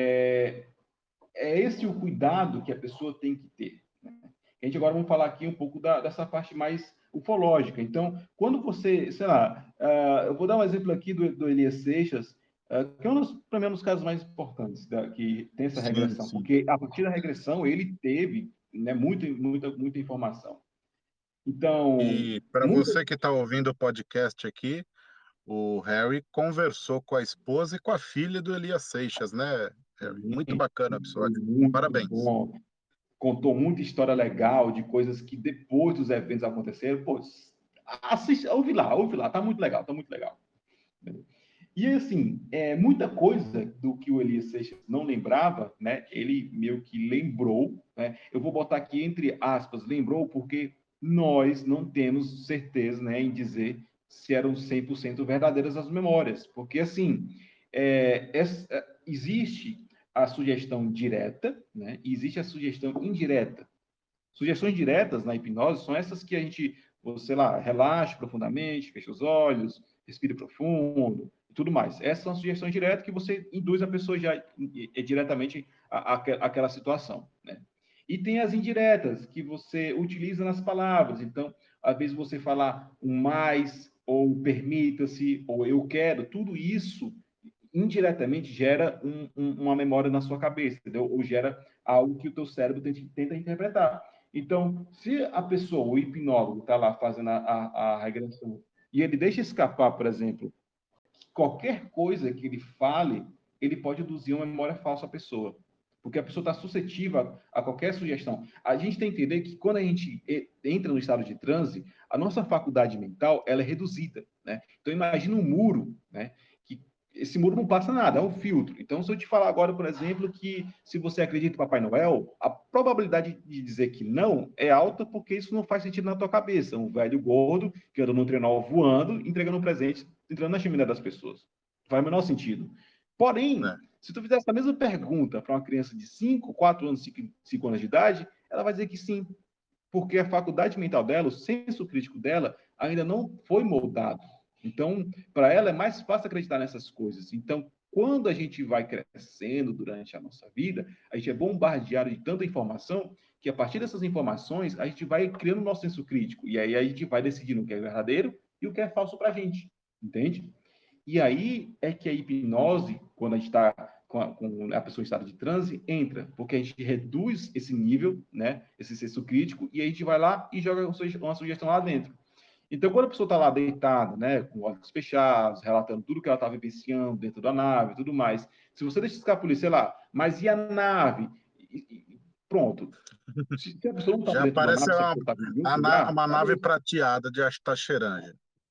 É esse o cuidado que a pessoa tem que ter. Né? A gente agora vamos falar aqui um pouco dessa parte mais ufológica. Então, quando você, sei lá, eu vou dar um exemplo aqui do Elias Seixas, que é para mim, um dos casos mais importantes que tem essa Sim, regressão, sim. porque a partir da regressão ele teve, né, muita informação. Então, E para muita, você que está ouvindo o podcast aqui, o Harry conversou com a esposa e com a filha do Elias Seixas, né, Harry? Muito bacana o foi episódio. muito Parabéns. bom. Contou muita história legal de coisas que depois dos eventos aconteceram. Pô, assiste, ouve lá, tá muito legal, tá muito legal. E assim, muita coisa do que o Elias Seixas não lembrava, né? Ele meio que lembrou, né? Eu vou botar aqui entre aspas, lembrou, porque nós não temos certeza, né, em dizer se eram 100% verdadeiras as memórias, porque assim, existe a sugestão direta, né? E existe a sugestão indireta. Sugestões diretas na hipnose são essas que a gente, sei lá, relaxe profundamente, feche os olhos, respire profundo e tudo mais. Essas são sugestões diretas que você induz a pessoa já diretamente àquela situação, né? E tem as indiretas, que você utiliza nas palavras. Então, às vezes você falar um mais, ou permita-se, ou eu quero, tudo isso indiretamente gera uma memória na sua cabeça, entendeu? Ou gera algo que o teu cérebro tenta interpretar. Então, se a pessoa, o hipnólogo, está lá fazendo a regressão e ele deixa escapar, por exemplo, qualquer coisa que ele fale, ele pode induzir uma memória falsa à pessoa. Porque a pessoa está suscetível a qualquer sugestão. A gente tem que entender que quando a gente entra no estado de transe, a nossa faculdade mental ela é reduzida. Né? Então, imagina um muro, né? Que esse muro não passa nada, é um filtro. Então, se eu te falar agora, por exemplo, que se você acredita em Papai Noel, a probabilidade de dizer que não é alta porque isso não faz sentido na tua cabeça. Um velho gordo que anda no trenó voando, entregando um presente, entrando na chaminé das pessoas. Não faz o menor sentido. Porém, Né? se tu fizesse a mesma pergunta para uma criança de 5, 4 anos, 5 anos de idade, ela vai dizer que sim, porque a faculdade mental dela, o senso crítico dela, ainda não foi moldado. Então, para ela é mais fácil acreditar nessas coisas. Então, quando a gente vai crescendo durante a nossa vida, a gente é bombardeado de tanta informação que a partir dessas informações a gente vai criando o nosso senso crítico e aí a gente vai decidindo o que é verdadeiro e o que é falso para a gente, entende? E aí é que a hipnose, quando a gente está com a pessoa em estado de transe, entra, porque a gente reduz esse nível, né, esse senso crítico, e a gente vai lá e joga uma sugestão lá dentro. Então, quando a pessoa está lá deitada, né, com olhos fechados, relatando tudo que ela está vivenciando dentro da nave e tudo mais, se você deixa escapulir, sei lá, mas e a nave? Pronto. Se a pessoa não está Já dentro da parece nave, se a pessoa está em outro lugar, uma nave acabou. prateada de Astaxeranja.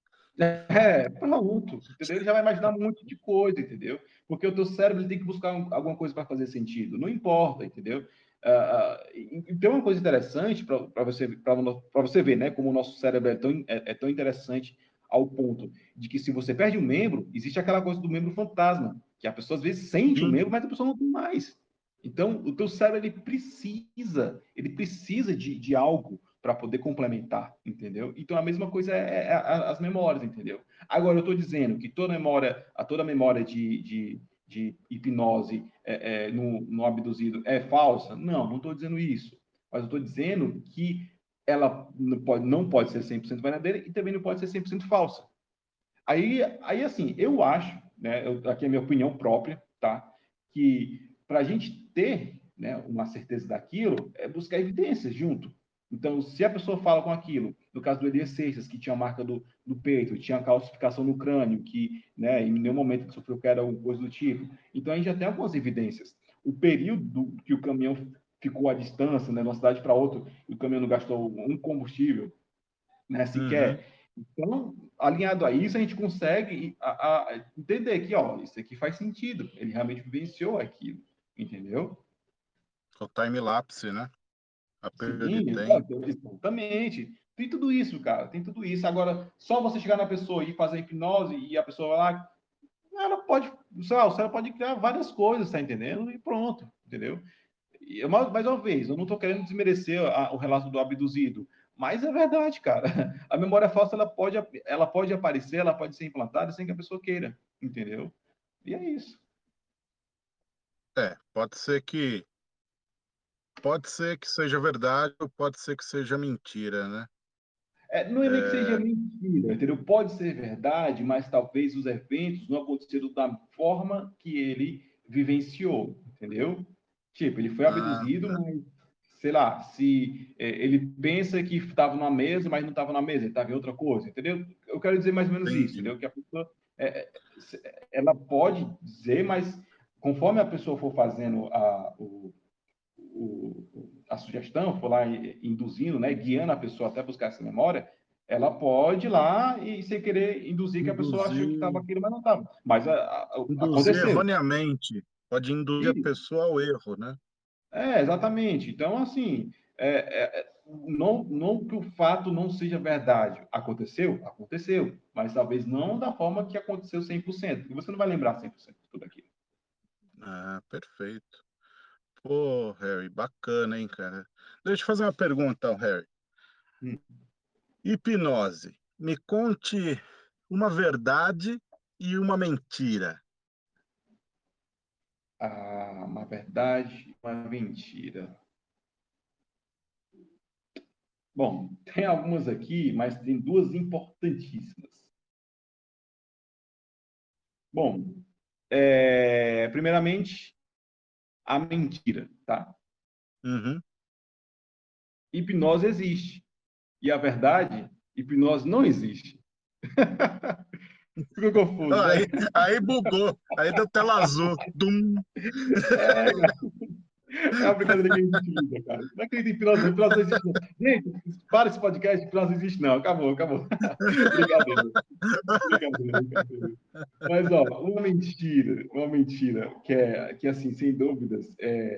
Pronto, entendeu? Ele já vai imaginar um monte de coisa, entendeu? Porque o teu cérebro ele tem que buscar alguma coisa para fazer sentido. Não importa, entendeu? Então, uma coisa interessante para você ver, né? Como o nosso cérebro é tão interessante ao ponto de que se você perde um membro, existe aquela coisa do membro fantasma, que a pessoa às vezes sente o Sim, membro, mas a pessoa não tem mais. Então, o teu cérebro ele precisa de algo para poder complementar, entendeu? Então, a mesma coisa as memórias, entendeu? Agora, eu estou dizendo que toda memória de hipnose no abduzido é falsa? Não estou dizendo isso. Mas eu estou dizendo que ela não pode ser 100% verdadeira e também não pode ser 100% falsa. Aí assim, eu acho, né, aqui é a minha opinião própria, tá? Que para a gente ter, né, uma certeza daquilo, é buscar evidências junto. Então, se a pessoa fala com aquilo, no caso do Elias Seixas, que tinha a marca do peito, tinha calcificação no crânio, que, né, em nenhum momento sofreu queda ou coisa do tipo. Então, a gente já tem algumas evidências. O período que o caminhão ficou à distância, né, de uma cidade para outra, e o caminhão não gastou um combustível, né, sequer. Então, alinhado a isso, a gente consegue entender que, ó, isso aqui faz sentido. Ele realmente vivenciou aquilo, entendeu? O time-lapse, né? A perda de Sim, tempo. exatamente. Tem tudo isso, cara. Tem tudo isso. Agora, só você chegar na pessoa e fazer hipnose e a pessoa vai lá, ela pode, sei lá, o cérebro pode criar várias coisas, tá entendendo? E pronto, entendeu? Mais uma vez, eu não estou querendo desmerecer o relato do abduzido, mas é verdade, cara. A memória falsa ela pode aparecer, ela pode ser implantada sem que a pessoa queira, entendeu? E é isso. Pode ser que seja verdade ou pode ser que seja mentira, né? Não é nem que seja mentira, entendeu? Pode ser verdade, mas talvez os eventos não aconteceram da forma que ele vivenciou, entendeu? Tipo, ele foi abduzido, Tá. mas, sei lá, se ele pensa que estava na mesa, mas não estava na mesa, ele estava em outra coisa, entendeu? Eu quero dizer mais ou menos isso, Entendi. entendeu? Que a pessoa, ela pode dizer, mas conforme a pessoa for fazendo a sugestão, for lá induzindo, né, guiando a pessoa até buscar essa memória, ela pode ir lá e sem querer induzir que a pessoa achou que estava Induzir, aquilo, mas não estava. Mas induzir aconteceu. erroneamente. Pode induzir a E, pessoa ao erro, né? exatamente. Então, assim, não que o fato não seja verdade. Aconteceu? Aconteceu. Mas talvez não da forma que aconteceu 100%. Porque você não vai lembrar 100% de tudo aquilo. Ah, perfeito. Pô, Harry, bacana, hein, cara? Deixa eu fazer uma pergunta, Harry. Hum. Hipnose. Me conte uma verdade e uma mentira. Uma verdade, uma mentira. Bom, tem algumas aqui, mas tem duas importantíssimas. Bom, primeiramente, a mentira, tá? Uhum. Hipnose existe. E a verdade, hipnose não existe. Ficou confuso, né? Aí bugou. Aí deu tela azul. Dum. É a brincadeira que a gente usa, cara. Não acredito em hipnose, não. Hipnose não existe, não. Gente, para esse podcast, hipnose não existe, não. Acabou. Brincadeira. Brincadeira. Mas, ó, uma mentira que assim, sem dúvidas,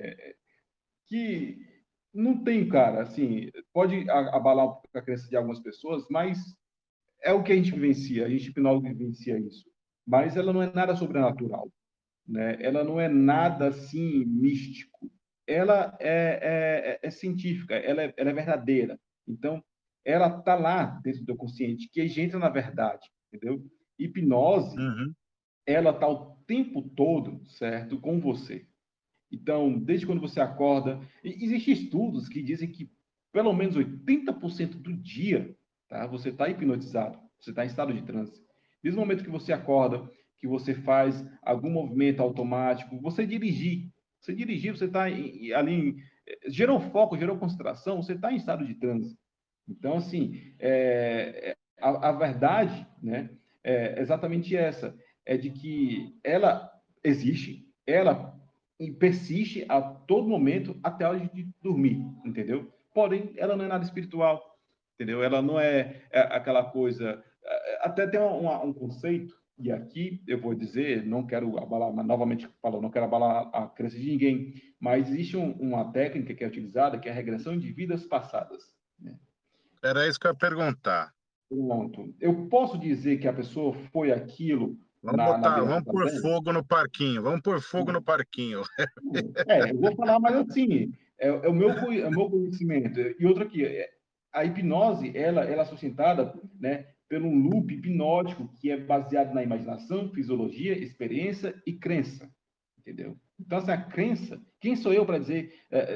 que não tem, cara, assim, pode abalar um pouco a crença de algumas pessoas, mas é o que a gente vivencia, a gente hipnólogo vivencia isso. Mas ela não é nada sobrenatural, né? Ela não é nada, assim, místico. Ela é científica, ela é verdadeira. Então, ela está lá dentro do teu consciente, que a gente entra na verdade, entendeu? Hipnose, Uhum. ela está o tempo todo, certo, com você. Então, desde quando você acorda, existem estudos que dizem que pelo menos 80% do dia, tá, você está hipnotizado, você está em estado de transe. Desde o momento que você acorda, que você faz algum movimento automático, você está ali, gerou foco, gerou concentração, você está em estado de transe. Então, assim, a verdade, né, é exatamente essa, é de que ela existe, ela persiste a todo momento até a hora de dormir, entendeu? Porém, ela não é nada espiritual, entendeu? Ela não é aquela coisa... Até tem um conceito, e aqui eu vou dizer, não quero abalar, mas novamente falo, não quero abalar a crença de ninguém, mas existe uma técnica que é utilizada, que é a regressão de vidas passadas, né? Era isso que eu ia perguntar. Pronto. Eu posso dizer que a pessoa foi aquilo na vida Vamos pôr passada? fogo no parquinho. Vamos pôr fogo no parquinho. Eu vou falar, mas assim, é o meu conhecimento. E outra aqui, a hipnose, ela é sustentada, né, pelo loop hipnótico que é baseado na imaginação, fisiologia, experiência e crença, entendeu? Então, assim, a crença, quem sou eu para dizer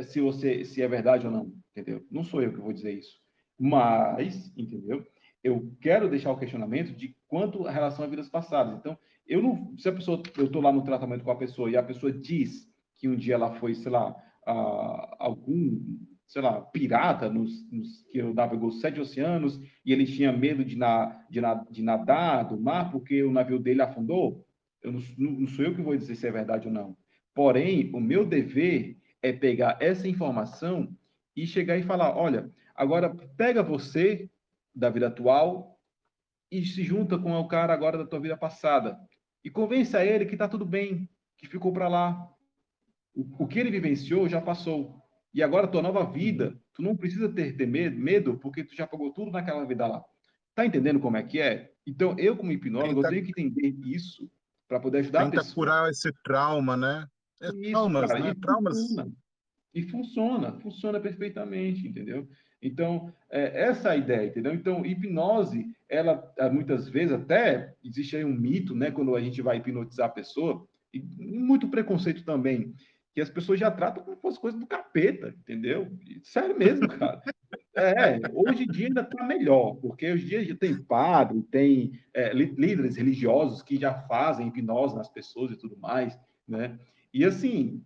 se é verdade ou não, entendeu? Não sou eu que vou dizer isso. Mas, entendeu? Eu quero deixar o questionamento de quanto a relação a vidas passadas. Então, eu não, se a pessoa, eu estou lá no tratamento com a pessoa e a pessoa diz que um dia ela foi, sei lá, algum, sei lá, pirata que navegou 7 oceanos e ele tinha medo de nadar do mar porque o navio dele afundou, não sou eu que vou dizer se é verdade ou não. Porém, o meu dever é pegar essa informação e chegar e falar, olha, agora pega você da vida atual e se junta com o cara agora da tua vida passada e convença ele que está tudo bem, que ficou para lá. O que ele vivenciou já passou. E agora a tua nova vida, tu não precisa ter medo, porque tu já pagou tudo naquela vida lá. Tá entendendo como é que é? Então, eu como hipnólogo, eu Tenta, tenho que entender isso para poder ajudar a tenta pessoa. curar esse trauma, né? É Isso, traumas, cara, né? e Traumas. funciona. E funciona perfeitamente, entendeu? Então, essa é a ideia, entendeu? Então, hipnose, ela, muitas vezes, até existe aí um mito, né, quando a gente vai hipnotizar a pessoa, e muito preconceito também, que as pessoas já tratam como se fosse coisa do capeta, entendeu? Sério mesmo, cara. Hoje em dia ainda está melhor, porque hoje em dia já tem padre, tem líderes religiosos que já fazem hipnose nas pessoas e tudo mais, né? E assim,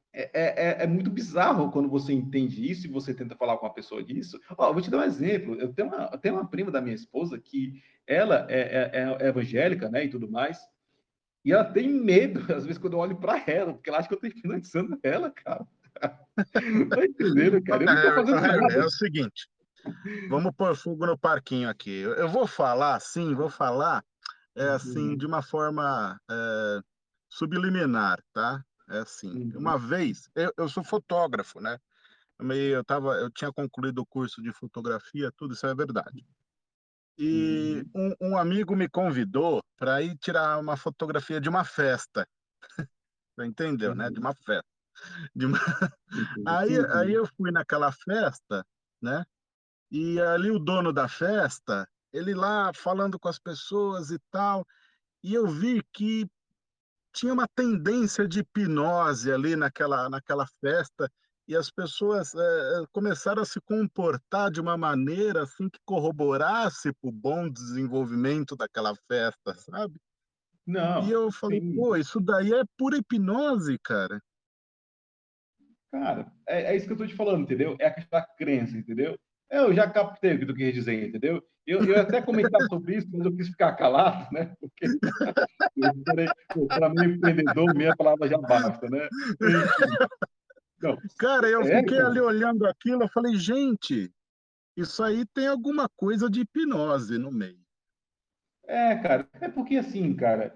é muito bizarro quando você entende isso e você tenta falar com uma pessoa disso. Ó, eu vou te dar um exemplo. Eu tenho uma prima da minha esposa que ela é evangélica, né, e tudo mais, e ela tem medo, às vezes, quando eu olho para ela, porque ela acha que eu estou hipnotizando ela, cara. Tá entendendo, cara? Eu não estou fazendo Harry, é nada. o seguinte, vamos pôr fogo no parquinho aqui. Eu vou falar, sim, vou falar, assim, de Uhum, uma forma subliminar, tá? É assim, uhum, uma vez, eu sou fotógrafo, né? Eu tinha concluído o curso de fotografia, tudo isso é verdade. E uhum, um amigo me convidou para ir tirar uma fotografia de uma festa, você entendeu, né? De uhum. uma festa. De uma... Entendi. Aí Sim, eu fui naquela festa, né? E ali o dono da festa, ele lá falando com as pessoas e tal, e eu vi que tinha uma tendência de hipnose ali naquela festa, e as pessoas começaram a se comportar de uma maneira assim que corroborasse para o bom desenvolvimento daquela festa, sabe? E não, eu falei, sim. pô, isso daí é pura hipnose, cara. Cara, é isso que eu tô te falando, entendeu? É a questão da crença, entendeu? Eu já captei o que tu quer dizer, entendeu? Eu até comentar sobre isso, mas eu quis ficar calado, né? Porque para mim, empreendedor, minha palavra já basta, né? Enfim, não, Cara, eu fiquei ali pô. olhando aquilo, eu falei, gente, isso aí tem alguma coisa de hipnose no meio. Cara, é porque assim, cara,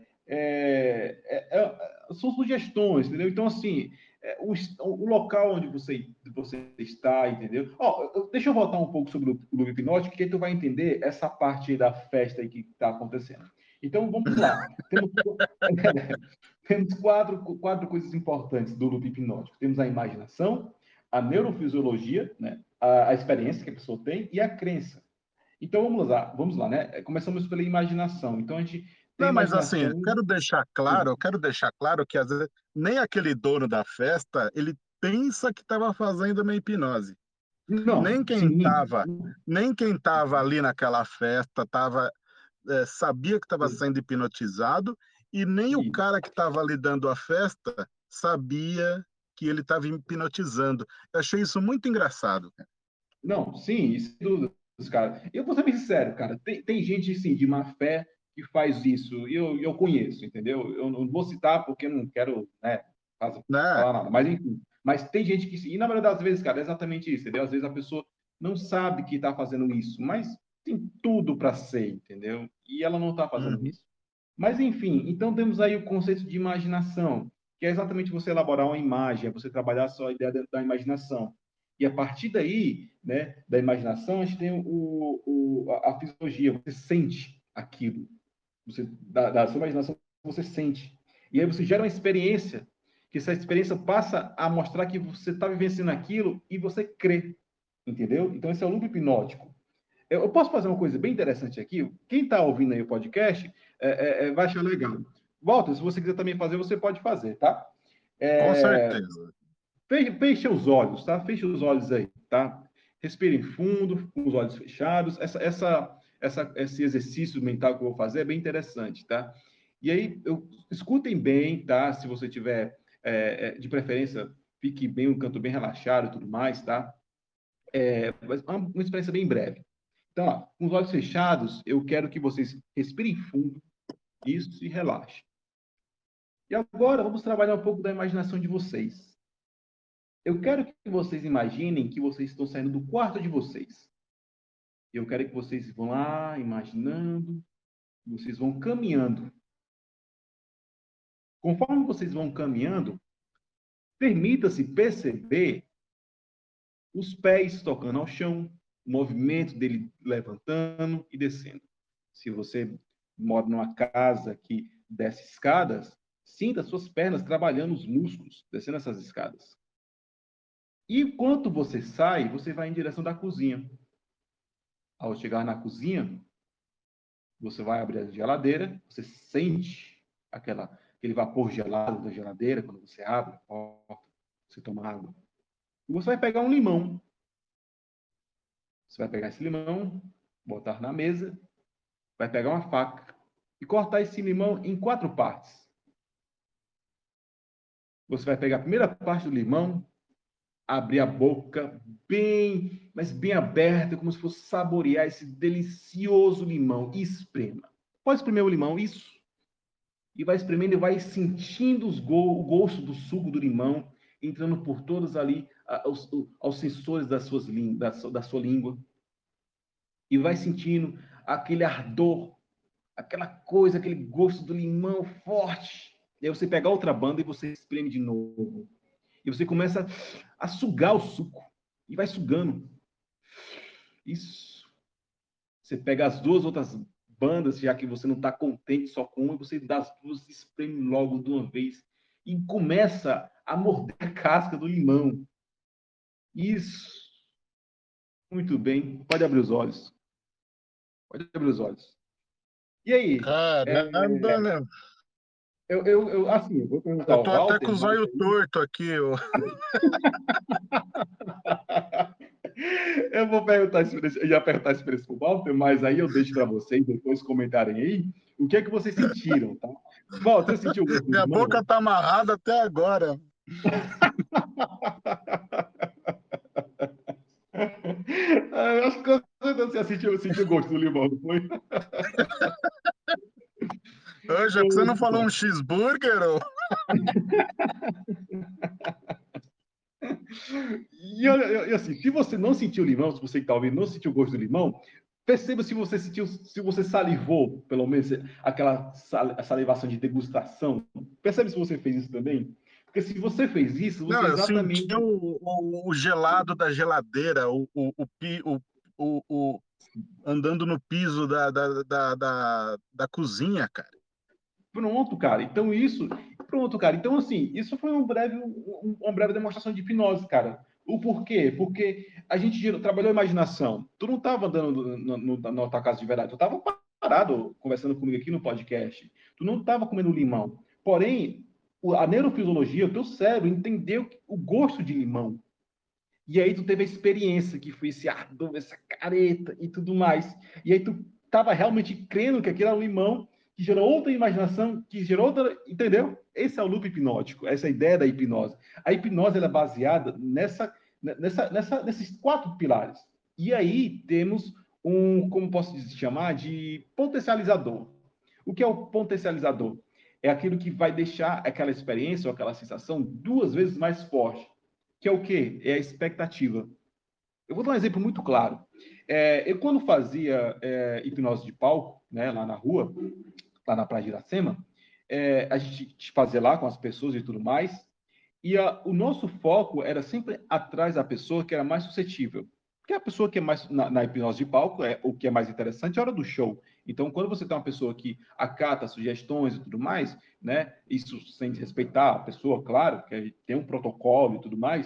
são sugestões, entendeu? Então, assim, o local onde você está, entendeu? Ó, deixa eu voltar um pouco sobre o Clube Hipnótico, que aí tu vai entender essa parte aí da festa aí que está acontecendo. Então, vamos lá. Temos quatro coisas importantes do loop hipnótico. Temos a imaginação, a neurofisiologia, né? A experiência que a pessoa tem e a crença. Então vamos lá, né? Começamos pela imaginação. Então a gente tem Não, mas assim, imaginação. eu quero deixar claro que às vezes nem aquele dono da festa, ele pensa que estava fazendo uma hipnose. Nem Não, quem sim. estava, nem quem estava ali naquela festa sabia que estava sendo hipnotizado e nem o E, cara que estava ali dando a festa sabia que ele estava hipnotizando. Eu achei isso muito engraçado. não, sim, isso sem dúvidas, cara. Eu vou ser bem sincero, cara. Tem gente, assim, de má fé que faz isso. E eu conheço, entendeu? Eu não vou citar porque eu não quero, né, Né? falar nada. Mas, enfim. Mas tem gente que sim. E, na verdade, às vezes, cara, é exatamente isso, entendeu? Às vezes a pessoa não sabe que está fazendo isso, mas tem tudo para ser, entendeu? E ela não está fazendo Uhum. isso. Mas, enfim, então temos aí o conceito de imaginação, que é exatamente você elaborar uma imagem, é você trabalhar só a ideia da imaginação. E a partir daí, né, da imaginação, a gente tem a fisiologia, você sente aquilo. Da sua imaginação, você sente. E aí você gera uma experiência, que essa experiência passa a mostrar que você está vivenciando aquilo e você crê. Entendeu? Então, esse é o loop hipnótico. Eu posso fazer uma coisa bem interessante aqui? Quem está ouvindo aí o podcast vai achar legal. Walter, se você quiser também fazer, você pode fazer, tá? Com certeza. Feche os olhos, tá? Feche os olhos aí, tá? Respirem fundo, com os olhos fechados. Esse exercício mental que eu vou fazer é bem interessante, tá? E aí, escutem bem, tá? Se você tiver, de preferência, fique bem, um canto bem relaxado e tudo mais, tá? Mas uma experiência bem breve. Então, ó, com os olhos fechados, eu quero que vocês respirem fundo, isso, e relaxem. E agora, vamos trabalhar um pouco da imaginação de vocês. Eu quero que vocês imaginem que vocês estão saindo do quarto de vocês. Eu quero que vocês vão lá, imaginando, vocês vão caminhando. Conforme vocês vão caminhando, permita-se perceber os pés tocando ao chão, o movimento dele levantando e descendo. Se você mora numa casa que desce escadas, sinta suas pernas trabalhando os músculos, descendo essas escadas. E enquanto você sai, você vai em direção da cozinha. Ao chegar na cozinha, você vai abrir a geladeira, você sente aquele vapor gelado da geladeira quando você abre a porta, você toma água. E você vai pegar um limão. Você vai pegar esse limão, botar na mesa, vai pegar uma faca e cortar esse limão em 4 partes. Você vai pegar a primeira parte do limão, abrir a boca bem, mas bem aberta, como se fosse saborear esse delicioso limão e esprema. Pode espremer o limão, isso. E vai espremendo e vai sentindo o gosto do suco do limão, entrando por todos ali aos sensores da sua língua. E vai sentindo aquele ardor, aquela coisa, aquele gosto do limão forte. E aí você pega outra banda e você espreme de novo. E você começa a sugar o suco. E vai sugando. Isso. Você pega as duas outras bandas, já que você não está contente só com uma, e você dá as duas, espreme logo de uma vez. E começa a morder a casca do limão. Isso. Muito bem. Pode abrir os olhos. Pode abrir os olhos. E aí? Caramba, meu. Assim, eu vou perguntar Eu ao tô até com Walter, os mas olhos tortos aqui. eu vou perguntar eu ia perguntar isso para o Walter, mas aí eu deixo para vocês depois comentarem aí o que é que vocês sentiram, tá? Walter, você sentiu o gosto do Minha boca limão? tá amarrada até agora. Acho que você sentiu o gosto do limão, não foi? Ô, já que você não falou um cheeseburger? Ou... E assim, se você não sentiu limão, se você que está ouvindo não sentiu o gosto do limão, perceba se você sentiu, se você salivou, pelo menos aquela salivação de degustação. Percebe se você fez isso também? Porque se você fez isso, Não, você eu senti exatamente. o gelado da geladeira, andando no piso da cozinha, cara. Pronto, cara. Então isso, pronto, cara. Então assim, isso foi uma breve demonstração de hipnose, cara. O porquê? Porque a gente trabalhou a imaginação. Tu não estava andando na tua casa de verdade, tu estava parado conversando comigo aqui no podcast. Tu não estava comendo limão. Porém, a neurofisiologia, o teu cérebro entendeu o gosto de limão. E aí tu teve a experiência que foi esse ardor, essa careta e tudo mais. E aí tu estava realmente crendo que aquilo era um limão, que gerou outra imaginação, que gerou outra... Entendeu? Esse é o loop hipnótico, essa é a ideia da hipnose. A hipnose ela é baseada nesses 4 pilares. E aí temos como posso chamar, de potencializador. O que é o potencializador? É aquilo que vai deixar aquela experiência ou aquela sensação 2 vezes mais forte. Que é o quê? É a expectativa. Eu vou dar um exemplo muito claro. Eu, quando fazia hipnose de palco, né, lá na rua, lá na Praia de Iracema, a gente fazia lá com as pessoas e tudo mais, e o nosso foco era sempre atrás da pessoa que era mais suscetível. Porque a pessoa que é mais na hipnose de palco, o que é mais interessante é a hora do show. Então, quando você tem uma pessoa que acata sugestões e tudo mais, né, isso sem respeitar a pessoa, claro, que tem um protocolo e tudo mais,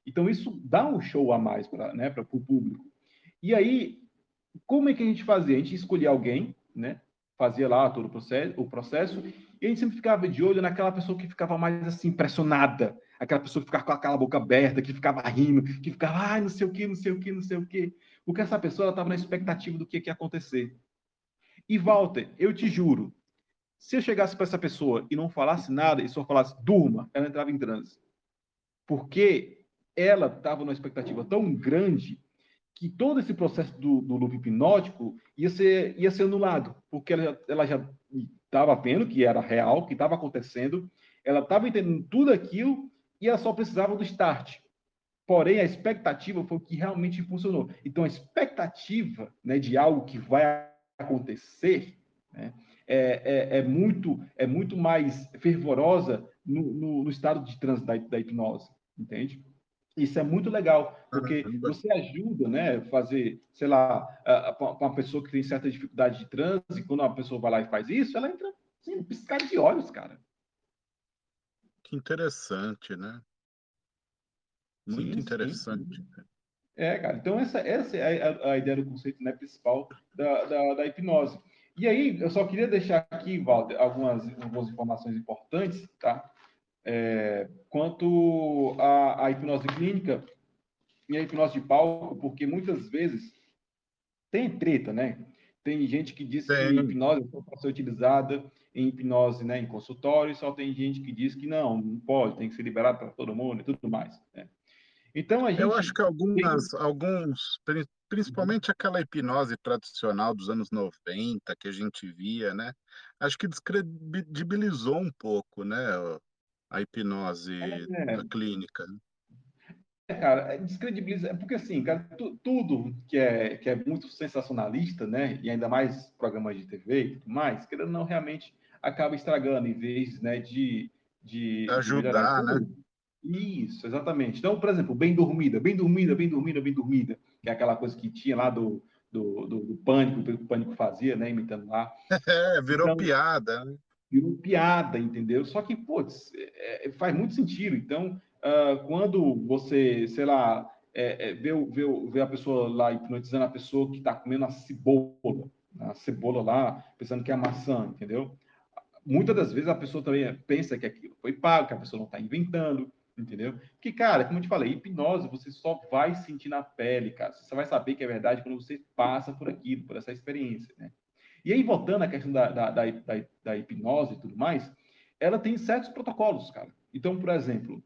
Então, isso dá um show a mais para, né, para o público. E aí, como é que a gente fazia? A gente escolhia alguém, né? Fazia lá todo o processo, e a gente sempre ficava de olho naquela pessoa que ficava mais assim, impressionada, aquela pessoa que ficava com aquela boca aberta, que ficava rindo, que ficava, ai, não sei o quê, não sei o quê, não sei o quê. Porque essa pessoa estava na expectativa do que ia acontecer. E, Walter, eu te juro, se eu chegasse para essa pessoa e não falasse nada, e só falasse, durma, ela entrava em transe. Porque ela estava numa expectativa tão grande que todo esse processo do loop hipnótico ia ser anulado, porque ela já estava vendo que era real, que estava acontecendo, ela estava entendendo tudo aquilo e ela só precisava do start. Porém, a expectativa foi o que realmente funcionou. Então, a expectativa, né, de algo que vai acontecer, né, é muito mais fervorosa no estado de transe da hipnose, entende? Isso é muito legal, porque Caramba, você ajuda, né, a fazer, sei lá, uma pessoa que tem certa dificuldade de transe, quando uma pessoa vai lá e faz isso, ela entra assim, um piscar de olhos, cara. que interessante, né? Muito Sim, sim. interessante. Cara. Então essa é a ideia do conceito, né, principal da hipnose. E aí, eu só queria deixar aqui, Walter, algumas informações importantes, tá? Quanto à hipnose clínica e a hipnose de palco, porque muitas vezes tem treta, né? Tem gente que diz que Tem. hipnose só pode ser utilizada em hipnose, né, em consultório, e só tem gente que diz que não pode, tem que ser liberado para todo mundo e tudo mais, né? Então a Eu acho gente que tem. principalmente aquela hipnose tradicional dos anos 90 que a gente via, né? Acho que descredibilizou um pouco, né? A hipnose É, a clínica. cara, descredibiliza, porque assim, cara, tudo que é muito sensacionalista, né, e ainda mais programas de TV e tudo mais, querendo ou não, realmente acaba estragando, em vez, né, de melhorar. Ajudar, né? Então, isso, exatamente. Então, por exemplo, bem dormida, bem dormida, bem dormida, bem dormida, que é aquela coisa que tinha lá do Pânico, que o Pânico fazia, né, imitando lá. É, virou Então, piada, né? virou piada, entendeu? Só que, putz, faz muito sentido. Então, quando você, sei lá, vê a pessoa lá hipnotizando a pessoa que está comendo a cebola lá, pensando que é a maçã, entendeu? Muitas das vezes a pessoa também pensa que aquilo foi pago, que a pessoa não está inventando, entendeu? Porque, cara, como eu te falei, hipnose você só vai sentir na pele, cara. Você só vai saber que é verdade quando você passa por aquilo, por essa experiência, né? E aí, voltando à questão da hipnose e tudo mais, ela tem certos protocolos, cara. Então, por exemplo,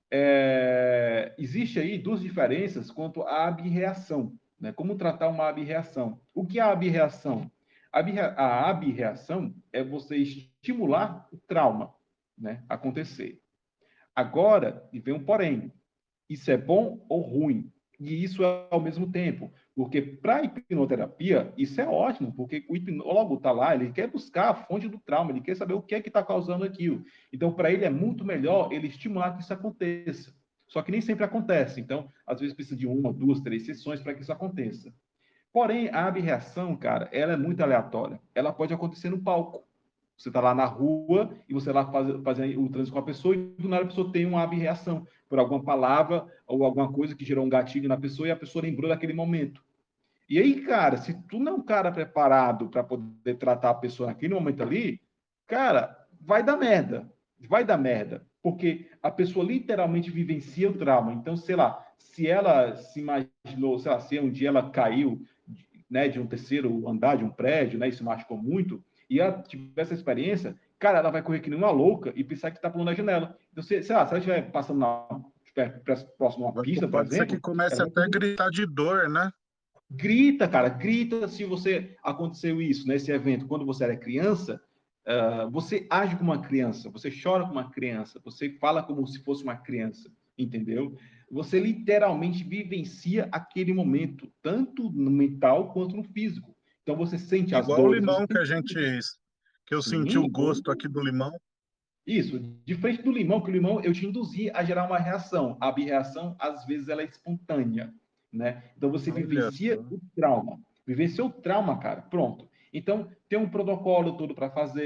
existe aí duas diferenças quanto à abreação, né? Como tratar uma abreação? O que é a abreação? A abreação é você estimular o trauma, né, acontecer. Agora, e vem um porém, isso é bom ou ruim? E isso é ao mesmo tempo. Porque para a hipnoterapia, isso é ótimo, porque o hipnólogo está lá, ele quer buscar a fonte do trauma, ele quer saber o que é que está causando aquilo. Então, para ele é muito melhor ele estimular que isso aconteça. Só que nem sempre acontece. Então, às vezes precisa de uma, duas, três sessões para que isso aconteça. Porém, a abreação, cara, ela é muito aleatória. Ela pode acontecer no palco. Você está lá na rua e você lá fazendo o trânsito com a pessoa e do nada a pessoa tem uma abreação por alguma palavra ou alguma coisa que gerou um gatilho na pessoa e a pessoa lembrou daquele momento. E aí, cara, se tu não é um cara preparado para poder tratar a pessoa naquele momento ali, cara, vai dar merda. Vai dar merda. Porque a pessoa literalmente vivencia o trauma. Então, sei lá, se ela se imaginou, sei lá, se um dia ela caiu, né, de um terceiro andar de um prédio, né, e se machucou muito, e ela tiver essa experiência, cara, ela vai correr que nem uma louca e pensar que está pulando a janela. Então, sei lá, se ela estiver passando próximo a uma pista, por Pode ser que exemplo, comece ela até vai a gritar de dor, né? grita, cara, grita se você aconteceu isso nesse evento quando você era criança. Você age como uma criança, você chora como uma criança, você fala como se fosse uma criança, entendeu? Você literalmente vivencia aquele momento, tanto no mental quanto no físico. Então você sente as Igual o dores, você limão sente... que eu senti o Sim, gosto aqui do limão. isso. Diferente do limão, que o limão eu te induzi a gerar uma reação. A abreação, às vezes, ela é espontânea, né? Então, você Olha vivencia só. o trauma. Vivenciou o trauma, cara, pronto. Então, tem um protocolo todo para fazer.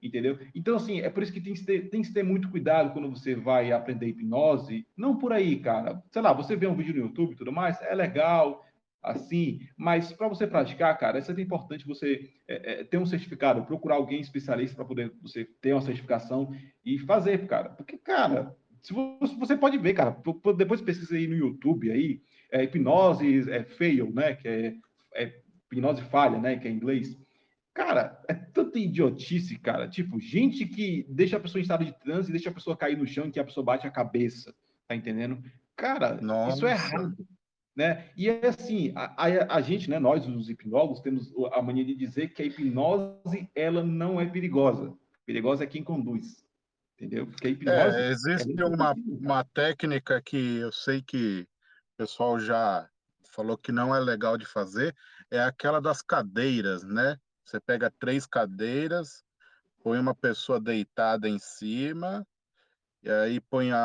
entendeu? Então, assim, é por isso que tem que ter muito cuidado quando você vai aprender hipnose. Não por aí, cara. Sei lá, você vê um vídeo no YouTube e tudo mais, é legal, assim, mas para você praticar, cara, é sempre importante você ter um certificado, procurar alguém especialista para poder você ter uma certificação e fazer, cara. Porque, cara, se você pode ver, cara, depois pesquisa aí no YouTube aí, hipnose fail, né, que é hipnose falha, né, que é em inglês. Cara, é tanta idiotice, cara. Tipo, gente que deixa a pessoa em estado de transe e deixa a pessoa cair no chão e que a pessoa bate a cabeça. Tá entendendo? Cara, isso é Nossa. errado, né? E é assim, a gente, né, nós, os hipnólogos, temos a mania de dizer que a hipnose, ela não é perigosa. Perigosa é quem conduz, entendeu? Porque a hipnose, ela Existe é impossível, cara. uma técnica que eu sei que o pessoal já falou que não é legal de fazer, é aquela das cadeiras, né? Você pega 3 cadeiras, põe uma pessoa deitada em cima, e aí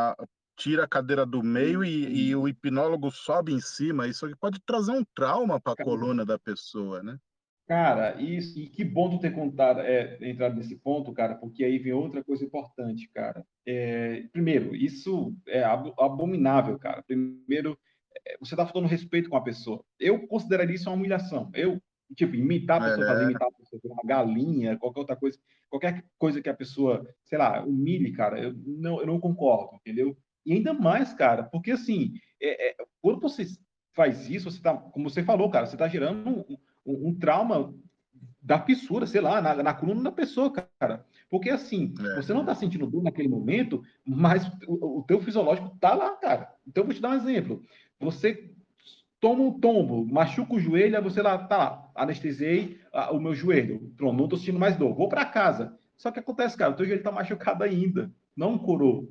tira a cadeira do meio e o hipnólogo sobe em cima. Isso aqui pode trazer um trauma para a coluna da pessoa, né? Cara, isso, e que bom tu ter contado, entrado nesse ponto, cara, porque aí vem outra coisa importante, cara. Primeiro, isso é abominável, cara. Primeiro, você está faltando respeito com a pessoa. Eu consideraria isso uma humilhação. Tipo, imitar a pessoa, fazer É, imitar a pessoa, uma galinha, qualquer coisa que a pessoa, sei lá, humilhe, cara, eu não concordo, entendeu? E ainda mais, cara, porque assim, quando você faz isso, você tá, como você falou, cara, você está gerando um trauma da fissura, sei lá, na coluna da pessoa, cara. Porque assim, você não é, está sentindo dor naquele momento, mas o teu fisiológico tá lá, cara. Então, eu vou te dar um exemplo. Você toma um tombo, machuca o joelho, aí você lá, tá lá, anestesiei o meu joelho. Pronto, não tô sentindo mais dor. Vou para casa. Só que acontece, cara, o teu joelho tá machucado ainda. Não curou.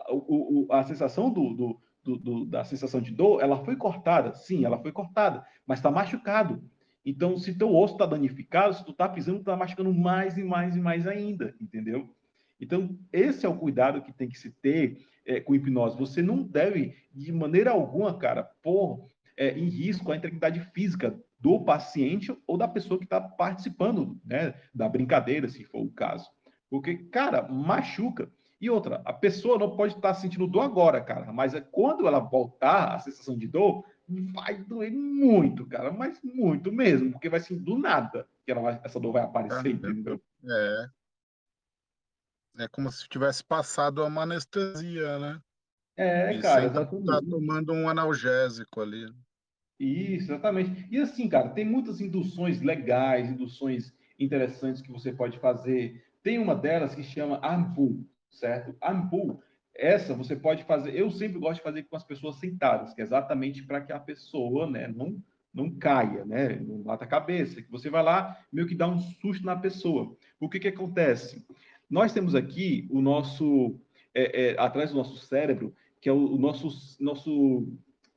A sensação da sensação de dor, ela foi cortada. Sim, ela foi cortada, mas está machucado. Então, se teu osso está danificado, se tu tá pisando, tu tá machucando mais e mais e mais ainda, entendeu? Então, esse é o cuidado que tem que se ter com hipnose. Você não deve, de maneira alguma, cara, pôr em risco a integridade física do paciente ou da pessoa que está participando, né, da brincadeira, se for o caso. Porque, cara, machuca. E outra, a pessoa não pode estar sentindo dor agora, cara, mas quando ela voltar a sensação de dor, vai doer muito, cara, mas muito mesmo, porque vai ser do nada que essa dor vai aparecer, entendeu? é, é como se tivesse passado uma anestesia, né? E Cara, sem estar exatamente. tomando um analgésico ali. Isso, exatamente. E assim, cara, tem muitas induções legais, induções interessantes que você pode fazer. Tem uma delas que chama arm pull, certo? Arm pull, essa você pode fazer. Eu sempre gosto de fazer com as pessoas sentadas, que é exatamente para que a pessoa, né, não caia, né, não bata a cabeça. Que você vai lá, meio que dá um susto na pessoa. O que que acontece? Nós temos aqui o nosso, atrás do nosso cérebro, que é o nosso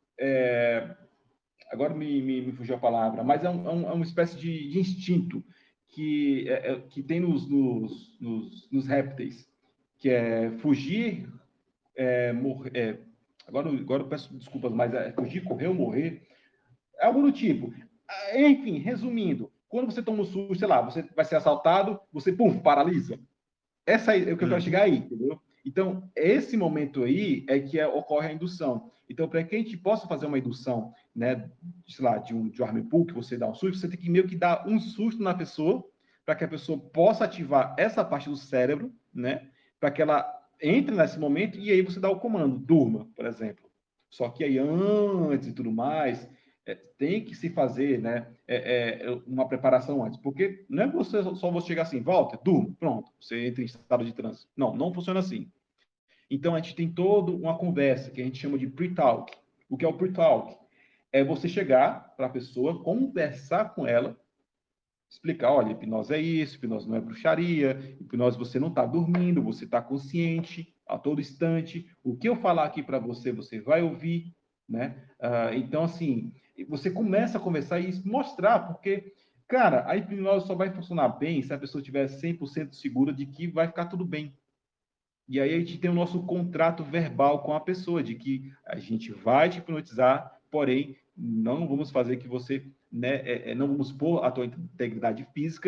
agora me fugiu a palavra, mas é uma espécie de instinto que tem nos répteis, que é fugir, morrer. Agora eu peço desculpas, mas é fugir, correr ou morrer. É algo do tipo. Enfim, resumindo, quando você toma um susto, sei lá, você vai ser assaltado, você, pum, paralisa. Essa aí é o que eu quero chegar Uhum. aí, entendeu? Então, esse momento aí é que ocorre a indução. Então, para que a gente possa fazer uma indução, né, sei lá, de um arm pull, que você dá um susto, você tem que meio que dar um susto na pessoa, para que a pessoa possa ativar essa parte do cérebro, né, para que ela entre nesse momento e aí você dá o comando, durma, por exemplo. Só que aí antes e tudo mais, tem que se fazer, né, uma preparação antes, porque não é só você chegar assim, volta, durma, pronto, você entra em estado de trânsito. Não, não funciona assim. Então a gente tem toda uma conversa que a gente chama de pre-talk. O que é o pre-talk? É você chegar para a pessoa, conversar com ela, explicar, olha, hipnose é isso, hipnose não é bruxaria, hipnose você não está dormindo, você está consciente a todo instante. O que eu falar aqui para você, você vai ouvir, né? Então, assim, você começa a conversar e mostrar, porque, cara, a hipnose só vai funcionar bem se a pessoa estiver 100% segura de que vai ficar tudo bem. E aí a gente tem o nosso contrato verbal com a pessoa, de que a gente vai te hipnotizar, porém, não vamos fazer que você, né, não vamos pôr a tua integridade física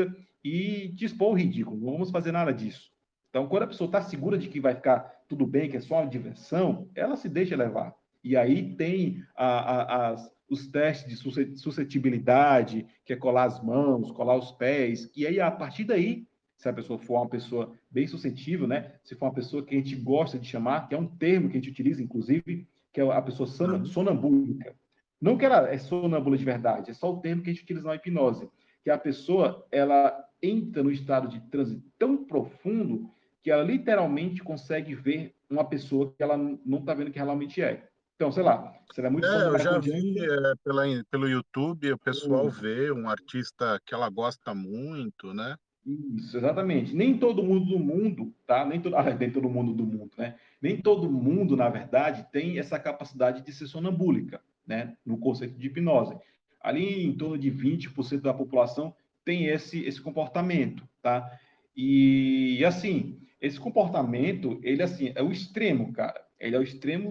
e dispor o ridículo. Não vamos fazer nada disso. Então, quando a pessoa está segura de que vai ficar tudo bem, que é só uma diversão, ela se deixa levar. E aí tem os testes de suscetibilidade, que é colar as mãos, colar os pés, e aí, a partir daí, se a pessoa for uma pessoa bem suscetível, né? Se for uma pessoa que a gente gosta de chamar, que é um termo que a gente utiliza, inclusive, que é a pessoa Uhum. sonambúlica. Não que ela é sonâmbula de verdade, é só o termo que a gente utiliza na hipnose, que a pessoa, ela entra no estado de transe tão profundo que ela literalmente consegue ver uma pessoa que ela não está vendo que realmente é. Então, sei lá, se ela é muito fã do Eu Michael já vi Jackson, pelo YouTube o pessoal vê um artista que ela gosta muito, né? isso, exatamente. Nem todo mundo do mundo, tá? Nem todo mundo do mundo, né? Nem todo mundo, na verdade, tem essa capacidade de ser sonambúlica, né? No conceito de hipnose. Ali em torno de 20% da população tem esse comportamento, tá? E assim, esse comportamento, ele assim, é o extremo, cara. Ele é o extremo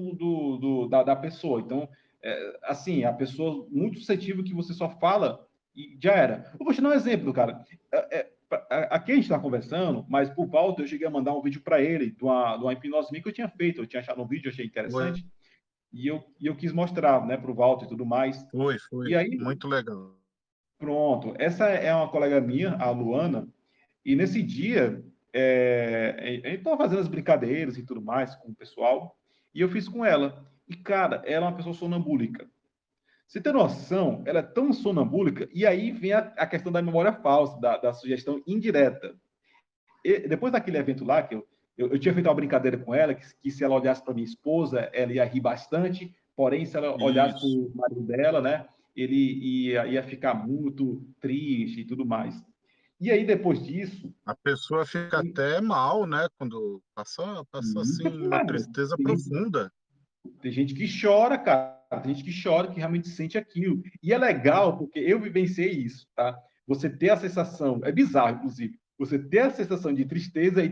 da pessoa. Então, assim, a pessoa muito suscetível que você só fala e já era. Eu vou te dar um exemplo, cara. Aqui a gente está conversando, mas por Walter eu cheguei a mandar um vídeo para ele de uma hipnose minha que eu tinha feito. Eu tinha achado um vídeo, achei Foi, interessante, e eu quis mostrar, né, para o Walter e tudo mais. foi. E aí, Muito legal. pronto. Essa é uma colega minha, a Luana, e nesse dia a gente estava fazendo as brincadeiras e tudo mais com o pessoal, e eu fiz com ela. E, cara, ela é uma pessoa sonambúlica. Você tem noção, ela é tão sonambúlica, e aí vem a questão da memória falsa, da sugestão indireta. E, depois daquele evento lá, que eu tinha feito uma brincadeira com ela, que se ela olhasse para minha esposa, ela ia rir bastante, porém, se ela olhasse para Isso. o marido dela, né, ele ia ficar muito triste e tudo mais. E aí, depois disso, A pessoa fica até mal, né? Quando passa assim uma cara, tristeza tem, profunda. tem gente que chora, cara. Tem gente que chora, que realmente sente aquilo. E é legal, porque eu vivenciei isso, tá? Você ter a sensação, é bizarro, inclusive, você ter a sensação de tristeza e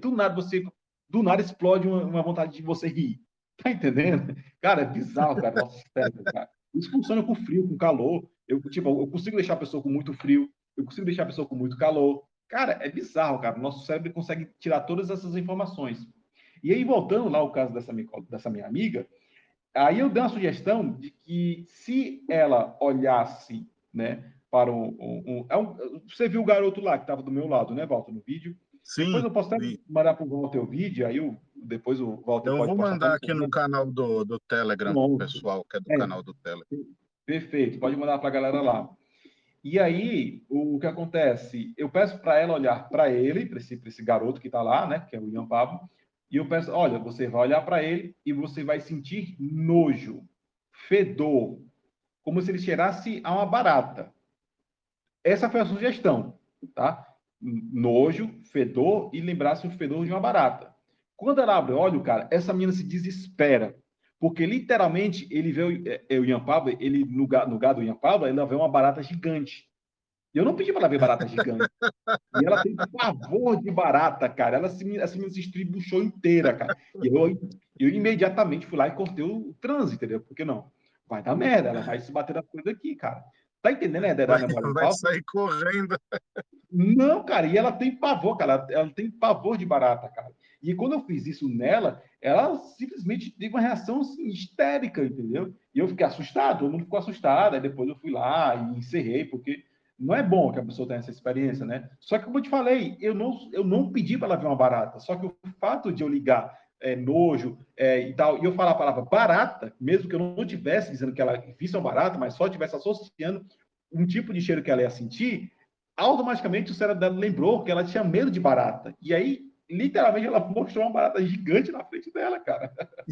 do nada explode uma vontade de você rir. Tá entendendo? Cara, é bizarro, cara, nosso cérebro, cara. Isso funciona com frio, com calor. Eu consigo deixar a pessoa com muito frio, eu consigo deixar a pessoa com muito calor. Cara, é bizarro, cara. O nosso cérebro consegue tirar todas essas informações. E aí, voltando lá ao caso dessa minha amiga, aí eu dei uma sugestão de que se ela olhasse, né, para você viu o garoto lá que estava do meu lado, né, Walter, no vídeo? Depois Sim, eu posso até vi. mandar para o Walter o vídeo, aí depois o Walter Eu pode vou postar até mandar no aqui no programa. canal do Telegram pro Pronto. pessoal, que é do É, canal do Telegram. perfeito, pode mandar para a galera lá. E aí, o que acontece? Eu peço para ela olhar para ele, para esse garoto que está lá, né, que é o Ian Pablo, e eu peço, olha, você vai olhar para ele e você vai sentir nojo, fedor, como se ele cheirasse a uma barata. Essa foi a sugestão, tá? Nojo, fedor e lembrasse o fedor de uma barata. Quando ela abre o olho, cara, essa menina se desespera. Porque literalmente ele vê o Ian Pablo, ele no gado do Ian Pablo, ela vê uma barata gigante. E eu não pedi para ela ver barata gigante. E ela tem pavor de barata, cara. Essa menina se estribuchou inteira, cara. E eu imediatamente fui lá e cortei o trânsito, entendeu? Porque não? Vai dar merda, ela vai se bater na coisa aqui, cara. Tá entendendo a ideia da Vai, memória vai falsa? sair correndo. Não, cara, e ela tem pavor, cara. Ela tem pavor de barata, cara. E quando eu fiz isso nela, ela simplesmente teve uma reação assim, histérica, entendeu? E eu fiquei assustado, todo mundo ficou assustado. Aí depois eu fui lá e encerrei, porque não é bom que a pessoa tenha essa experiência, né? Só que, como eu te falei, eu não pedi para ela ver uma barata. Só que o fato de eu ligar nojo e tal, e eu falar a palavra barata, mesmo que eu não tivesse dizendo que ela visse uma barata, mas só estivesse associando um tipo de cheiro que ela ia sentir, automaticamente o cérebro dela lembrou que ela tinha medo de barata. E aí, literalmente, ela mostrou uma barata gigante na frente dela, cara.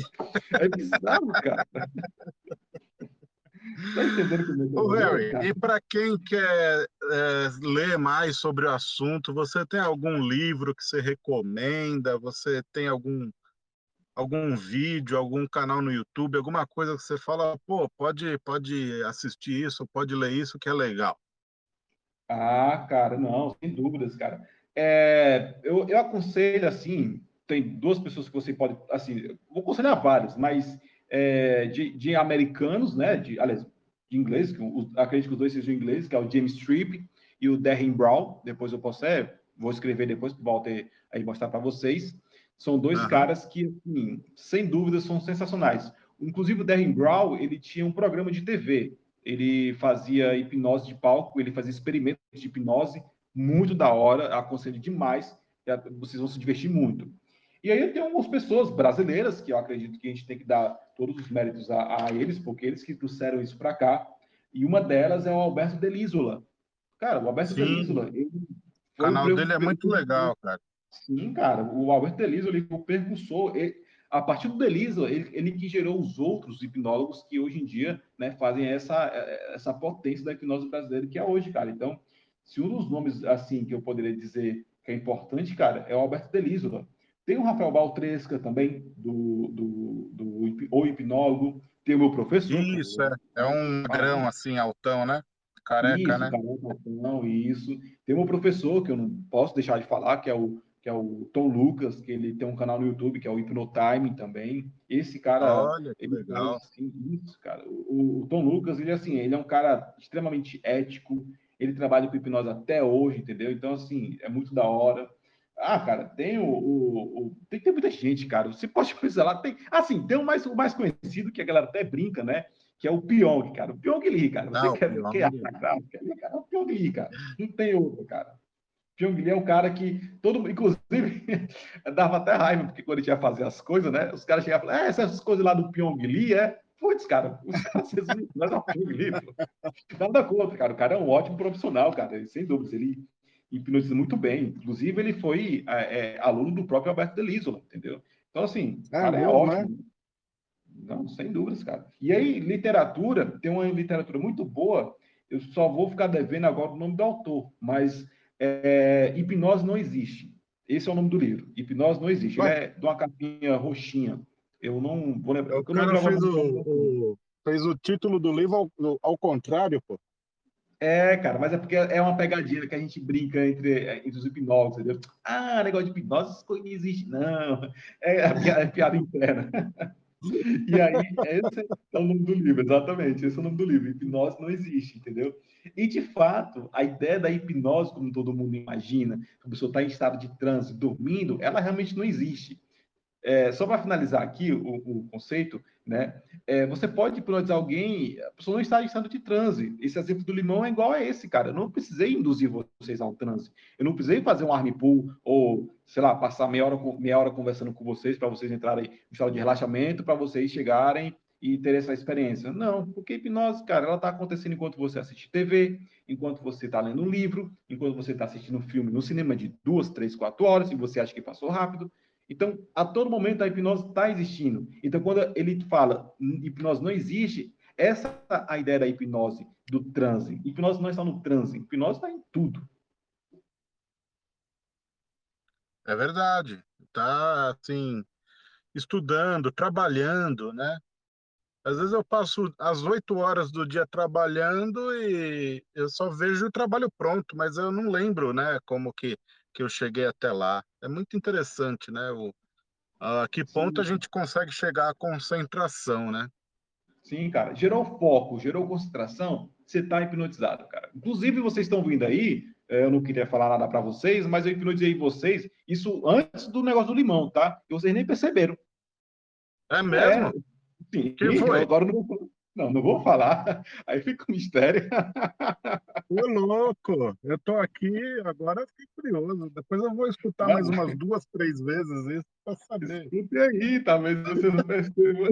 É bizarro, cara. Tá entendendo como é que é o Ô, negócio, Harry, cara? e para quem quer ler mais sobre o assunto, você tem algum livro que você recomenda? Você tem algum vídeo, algum canal no YouTube, alguma coisa que você fala, pô, pode assistir isso, pode ler isso, que é legal. Ah, cara, não, sem dúvidas, cara. Eu aconselho, assim, tem duas pessoas que você pode, assim, vou aconselhar vários, mas de americanos, né, aliás, de inglês, acredito que os dois sejam ingleses, que é o James Tripp e o Derren Brown, depois eu posso vou escrever depois para o Walter aí mostrar para vocês. São dois caras que, assim, sem dúvida, são sensacionais. Inclusive, o Derren Brown, ele tinha um programa de TV. Ele fazia hipnose de palco, ele fazia experimentos de hipnose, muito da hora, aconselho demais, vocês vão se divertir muito. E aí tem algumas pessoas brasileiras, que eu acredito que a gente tem que dar todos os méritos a eles, porque eles que trouxeram isso para cá, e uma delas é o Alberto Delisola. Cara, o Alberto Sim, Delisola, ele o foi canal dele é muito precursor. legal, cara. Sim, cara, o Alberto Delisola, ele foi o precursor. A partir do Delisola, ele que gerou os outros hipnólogos que hoje em dia, né, fazem essa potência da hipnose brasileira que é hoje, cara. Então, se um dos nomes, assim, que eu poderia dizer que é importante, cara, é o Alberto Delisola. Tem o Rafael Baltresca também, O Hipnólogo. Tem o meu professor, cara. Isso, é um magrão, assim, altão, né? Careca, Isso, né? cara, não, isso. Tem um professor que eu não posso deixar de falar, que é o Tom Lucas, que ele tem um canal no YouTube, que é o Hypnotime também. Esse cara, Olha que ele faz legal. assim, isso, cara. O Tom Lucas, ele assim, ele é um cara extremamente ético, ele trabalha com hipnose até hoje, entendeu? Então, assim, é muito da hora. Ah, cara, tem muita gente, cara. Você pode pensar lá, tem o mais conhecido, que a galera até brinca, né? Que é o Pyong, cara. O Pyong Lee, cara. Você Não, quer Pyong. achar graça, cara, é o Pyong Lee, cara. Não tem outro, cara. Pyong Lee é o cara que todo mundo, inclusive, dava até raiva, porque quando a gente ia fazer as coisas, né? Os caras chegavam e falavam, essas coisas lá do Pyong Lee, Putz, cara, os caras, vocês não é o Pyong Lee, pô. Nada contra, cara. O cara é um ótimo profissional, cara. Sem dúvidas, ele hipnotiza muito bem. Inclusive, ele foi aluno do próprio Alberto Delisola, entendeu? Então, assim, o É cara é mesmo, é? ótimo. Não, sem dúvidas, cara. E aí, literatura, tem uma literatura muito boa. Eu só vou ficar devendo agora o nome do autor, mas Hipnose Não Existe. Esse é o nome do livro. Hipnose Não Existe. Ele Ué, é de uma capinha roxinha. Eu não vou lembrar. o Eu não cara lembrava o fez nome do autor. fez o título do livro ao contrário, pô. Cara, mas é porque é uma pegadinha que a gente brinca entre os hipnólogos, entendeu? Ah, negócio de hipnose, isso não existe. Não, é piada interna. E aí, esse é o nome do livro, exatamente, esse é o nome do livro. Hipnose não existe, entendeu? E, de fato, a ideia da hipnose, como todo mundo imagina, que a pessoa está em estado de transe, dormindo, ela realmente não existe. Só para finalizar aqui o conceito, né? Você pode hipnotizar alguém, a pessoa não está em estado de transe. Esse exemplo do limão é igual a esse, cara. Eu não precisei induzir vocês a um transe. Eu não precisei fazer um arm pull ou, sei lá, passar meia hora conversando com vocês para vocês entrarem em estado de relaxamento, para vocês chegarem e ter essa experiência. Não, porque a hipnose, cara, ela está acontecendo enquanto você assiste TV, enquanto você está lendo um livro, enquanto você está assistindo um filme no cinema de 2, 3, 4 horas e você acha que passou rápido. Então, a todo momento a hipnose está existindo. Então, quando ele fala hipnose não existe, essa é a ideia da hipnose, do transe. Hipnose não está no transe, hipnose está em tudo. É verdade. Tá, assim, estudando, trabalhando, né? Às vezes eu passo as 8 horas do dia trabalhando e eu só vejo o trabalho pronto, mas eu não lembro, né, como que eu cheguei até lá. É muito interessante, né? A que ponto a Sim, gente consegue chegar à concentração, né? sim, cara. Gerou foco, gerou concentração, você está hipnotizado, cara. Inclusive, vocês estão vindo aí, eu não queria falar nada para vocês, mas eu hipnotizei vocês, isso antes do negócio do limão, tá? E vocês nem perceberam. É É, mesmo? sim, Que eu foi? agora não vou falar, aí fica um mistério. Ô, louco! Eu tô aqui, agora eu fiquei curioso. Depois eu vou escutar mais umas 2, 3 vezes isso para saber. Escute aí, talvez você não perceba.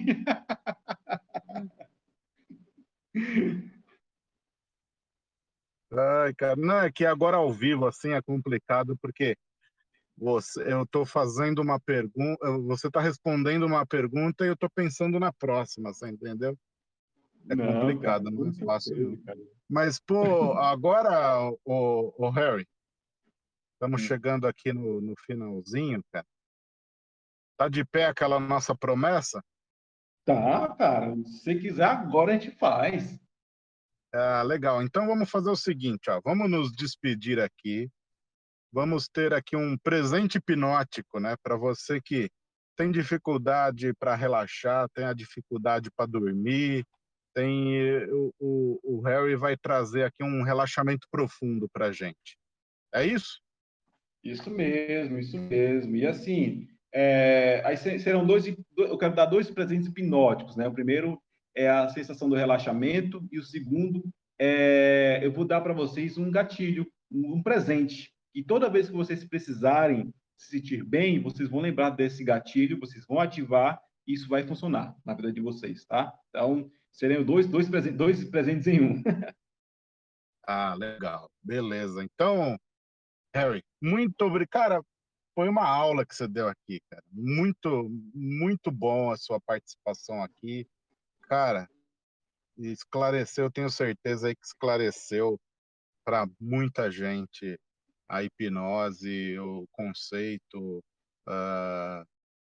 Ai, cara, não, é que agora ao vivo, assim, é complicado, porque eu estou fazendo uma pergunta, você está respondendo uma pergunta e eu estou pensando na próxima, você entendeu? É Não, cara, complicado, não com é fácil, certeza, não. cara. Mas, pô, agora, o Harry, estamos Hum. chegando aqui no finalzinho, cara. Tá de pé aquela nossa promessa? Tá, cara. Se você quiser, agora a gente faz. Ah, legal. Então vamos fazer o seguinte, ó, vamos nos despedir aqui. Vamos ter aqui um presente hipnótico, né, para você que tem dificuldade para relaxar, tem a dificuldade para dormir, o Harry vai trazer aqui um relaxamento profundo para a gente. É isso? Isso mesmo, isso mesmo. E assim, aí serão eu quero dar 2 presentes hipnóticos, né? O primeiro é a sensação do relaxamento e o segundo eu vou dar para vocês um gatilho, um presente. E toda vez que vocês precisarem se sentir bem, vocês vão lembrar desse gatilho, vocês vão ativar e isso vai funcionar na vida de vocês, tá? Então, serão dois presentes em um. Ah, legal. Beleza. Então, Harry, muito obrigado. Cara, foi uma aula que você deu aqui, cara. Muito, muito bom a sua participação aqui. Cara, esclareceu, tenho certeza aí que esclareceu para muita gente a hipnose, o conceito, a,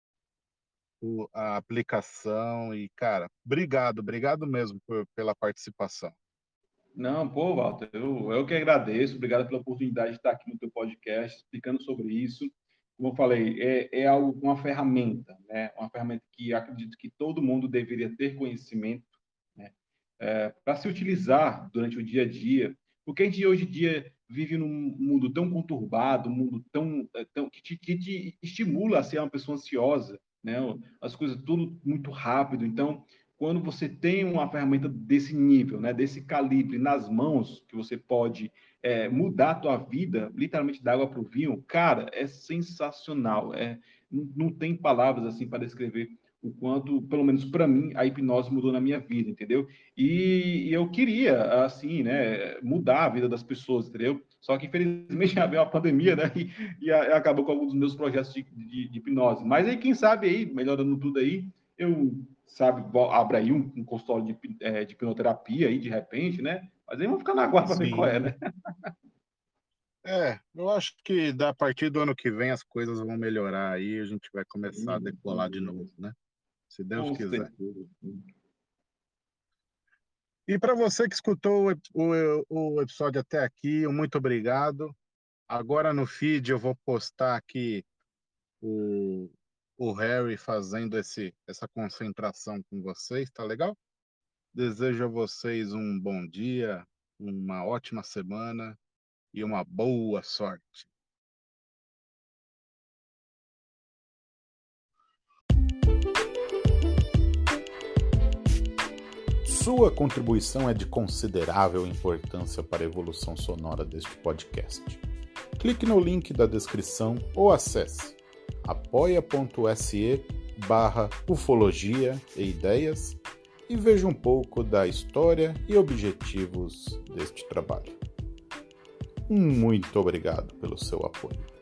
a aplicação e, cara, obrigado mesmo pela participação. Não, pô, Walter, eu que agradeço. Obrigado pela oportunidade de estar aqui no teu podcast, explicando sobre isso. Como eu falei, é algo, uma ferramenta, né? Uma ferramenta que acredito que todo mundo deveria ter conhecimento, né? Para se utilizar durante o dia a dia. Porque a gente hoje em dia vive num mundo tão conturbado, um mundo que te estimula a ser uma pessoa ansiosa, né? As coisas tudo muito rápido. Então, quando você tem uma ferramenta desse nível, né, desse calibre nas mãos, que você pode mudar a tua vida, literalmente da água para o vinho, cara, é sensacional. Não tem palavras assim para descrever o quanto, pelo menos para mim, a hipnose mudou na minha vida, entendeu? E eu queria, assim, né, mudar a vida das pessoas, entendeu? Só que, infelizmente, veio a pandemia, né, e acabou com alguns dos meus projetos de hipnose. Mas aí, quem sabe aí, melhorando tudo aí, eu abre aí um consultório de hipnoterapia aí, de repente, né? Mas aí vamos ficar na guarda para ver qual é, né? Eu acho que a partir do ano que vem as coisas vão melhorar aí, a gente vai começar a decolar de novo, né? Se Deus Com quiser. certeza. E para você que escutou o episódio até aqui, muito obrigado. Agora no feed eu vou postar aqui o Harry fazendo essa concentração com vocês, tá legal? Desejo a vocês um bom dia, uma ótima semana e uma boa sorte. Sua contribuição é de considerável importância para a evolução sonora deste podcast. Clique no link da descrição ou acesse apoia.se/ufologia e ideias e veja um pouco da história e objetivos deste trabalho. Muito obrigado pelo seu apoio.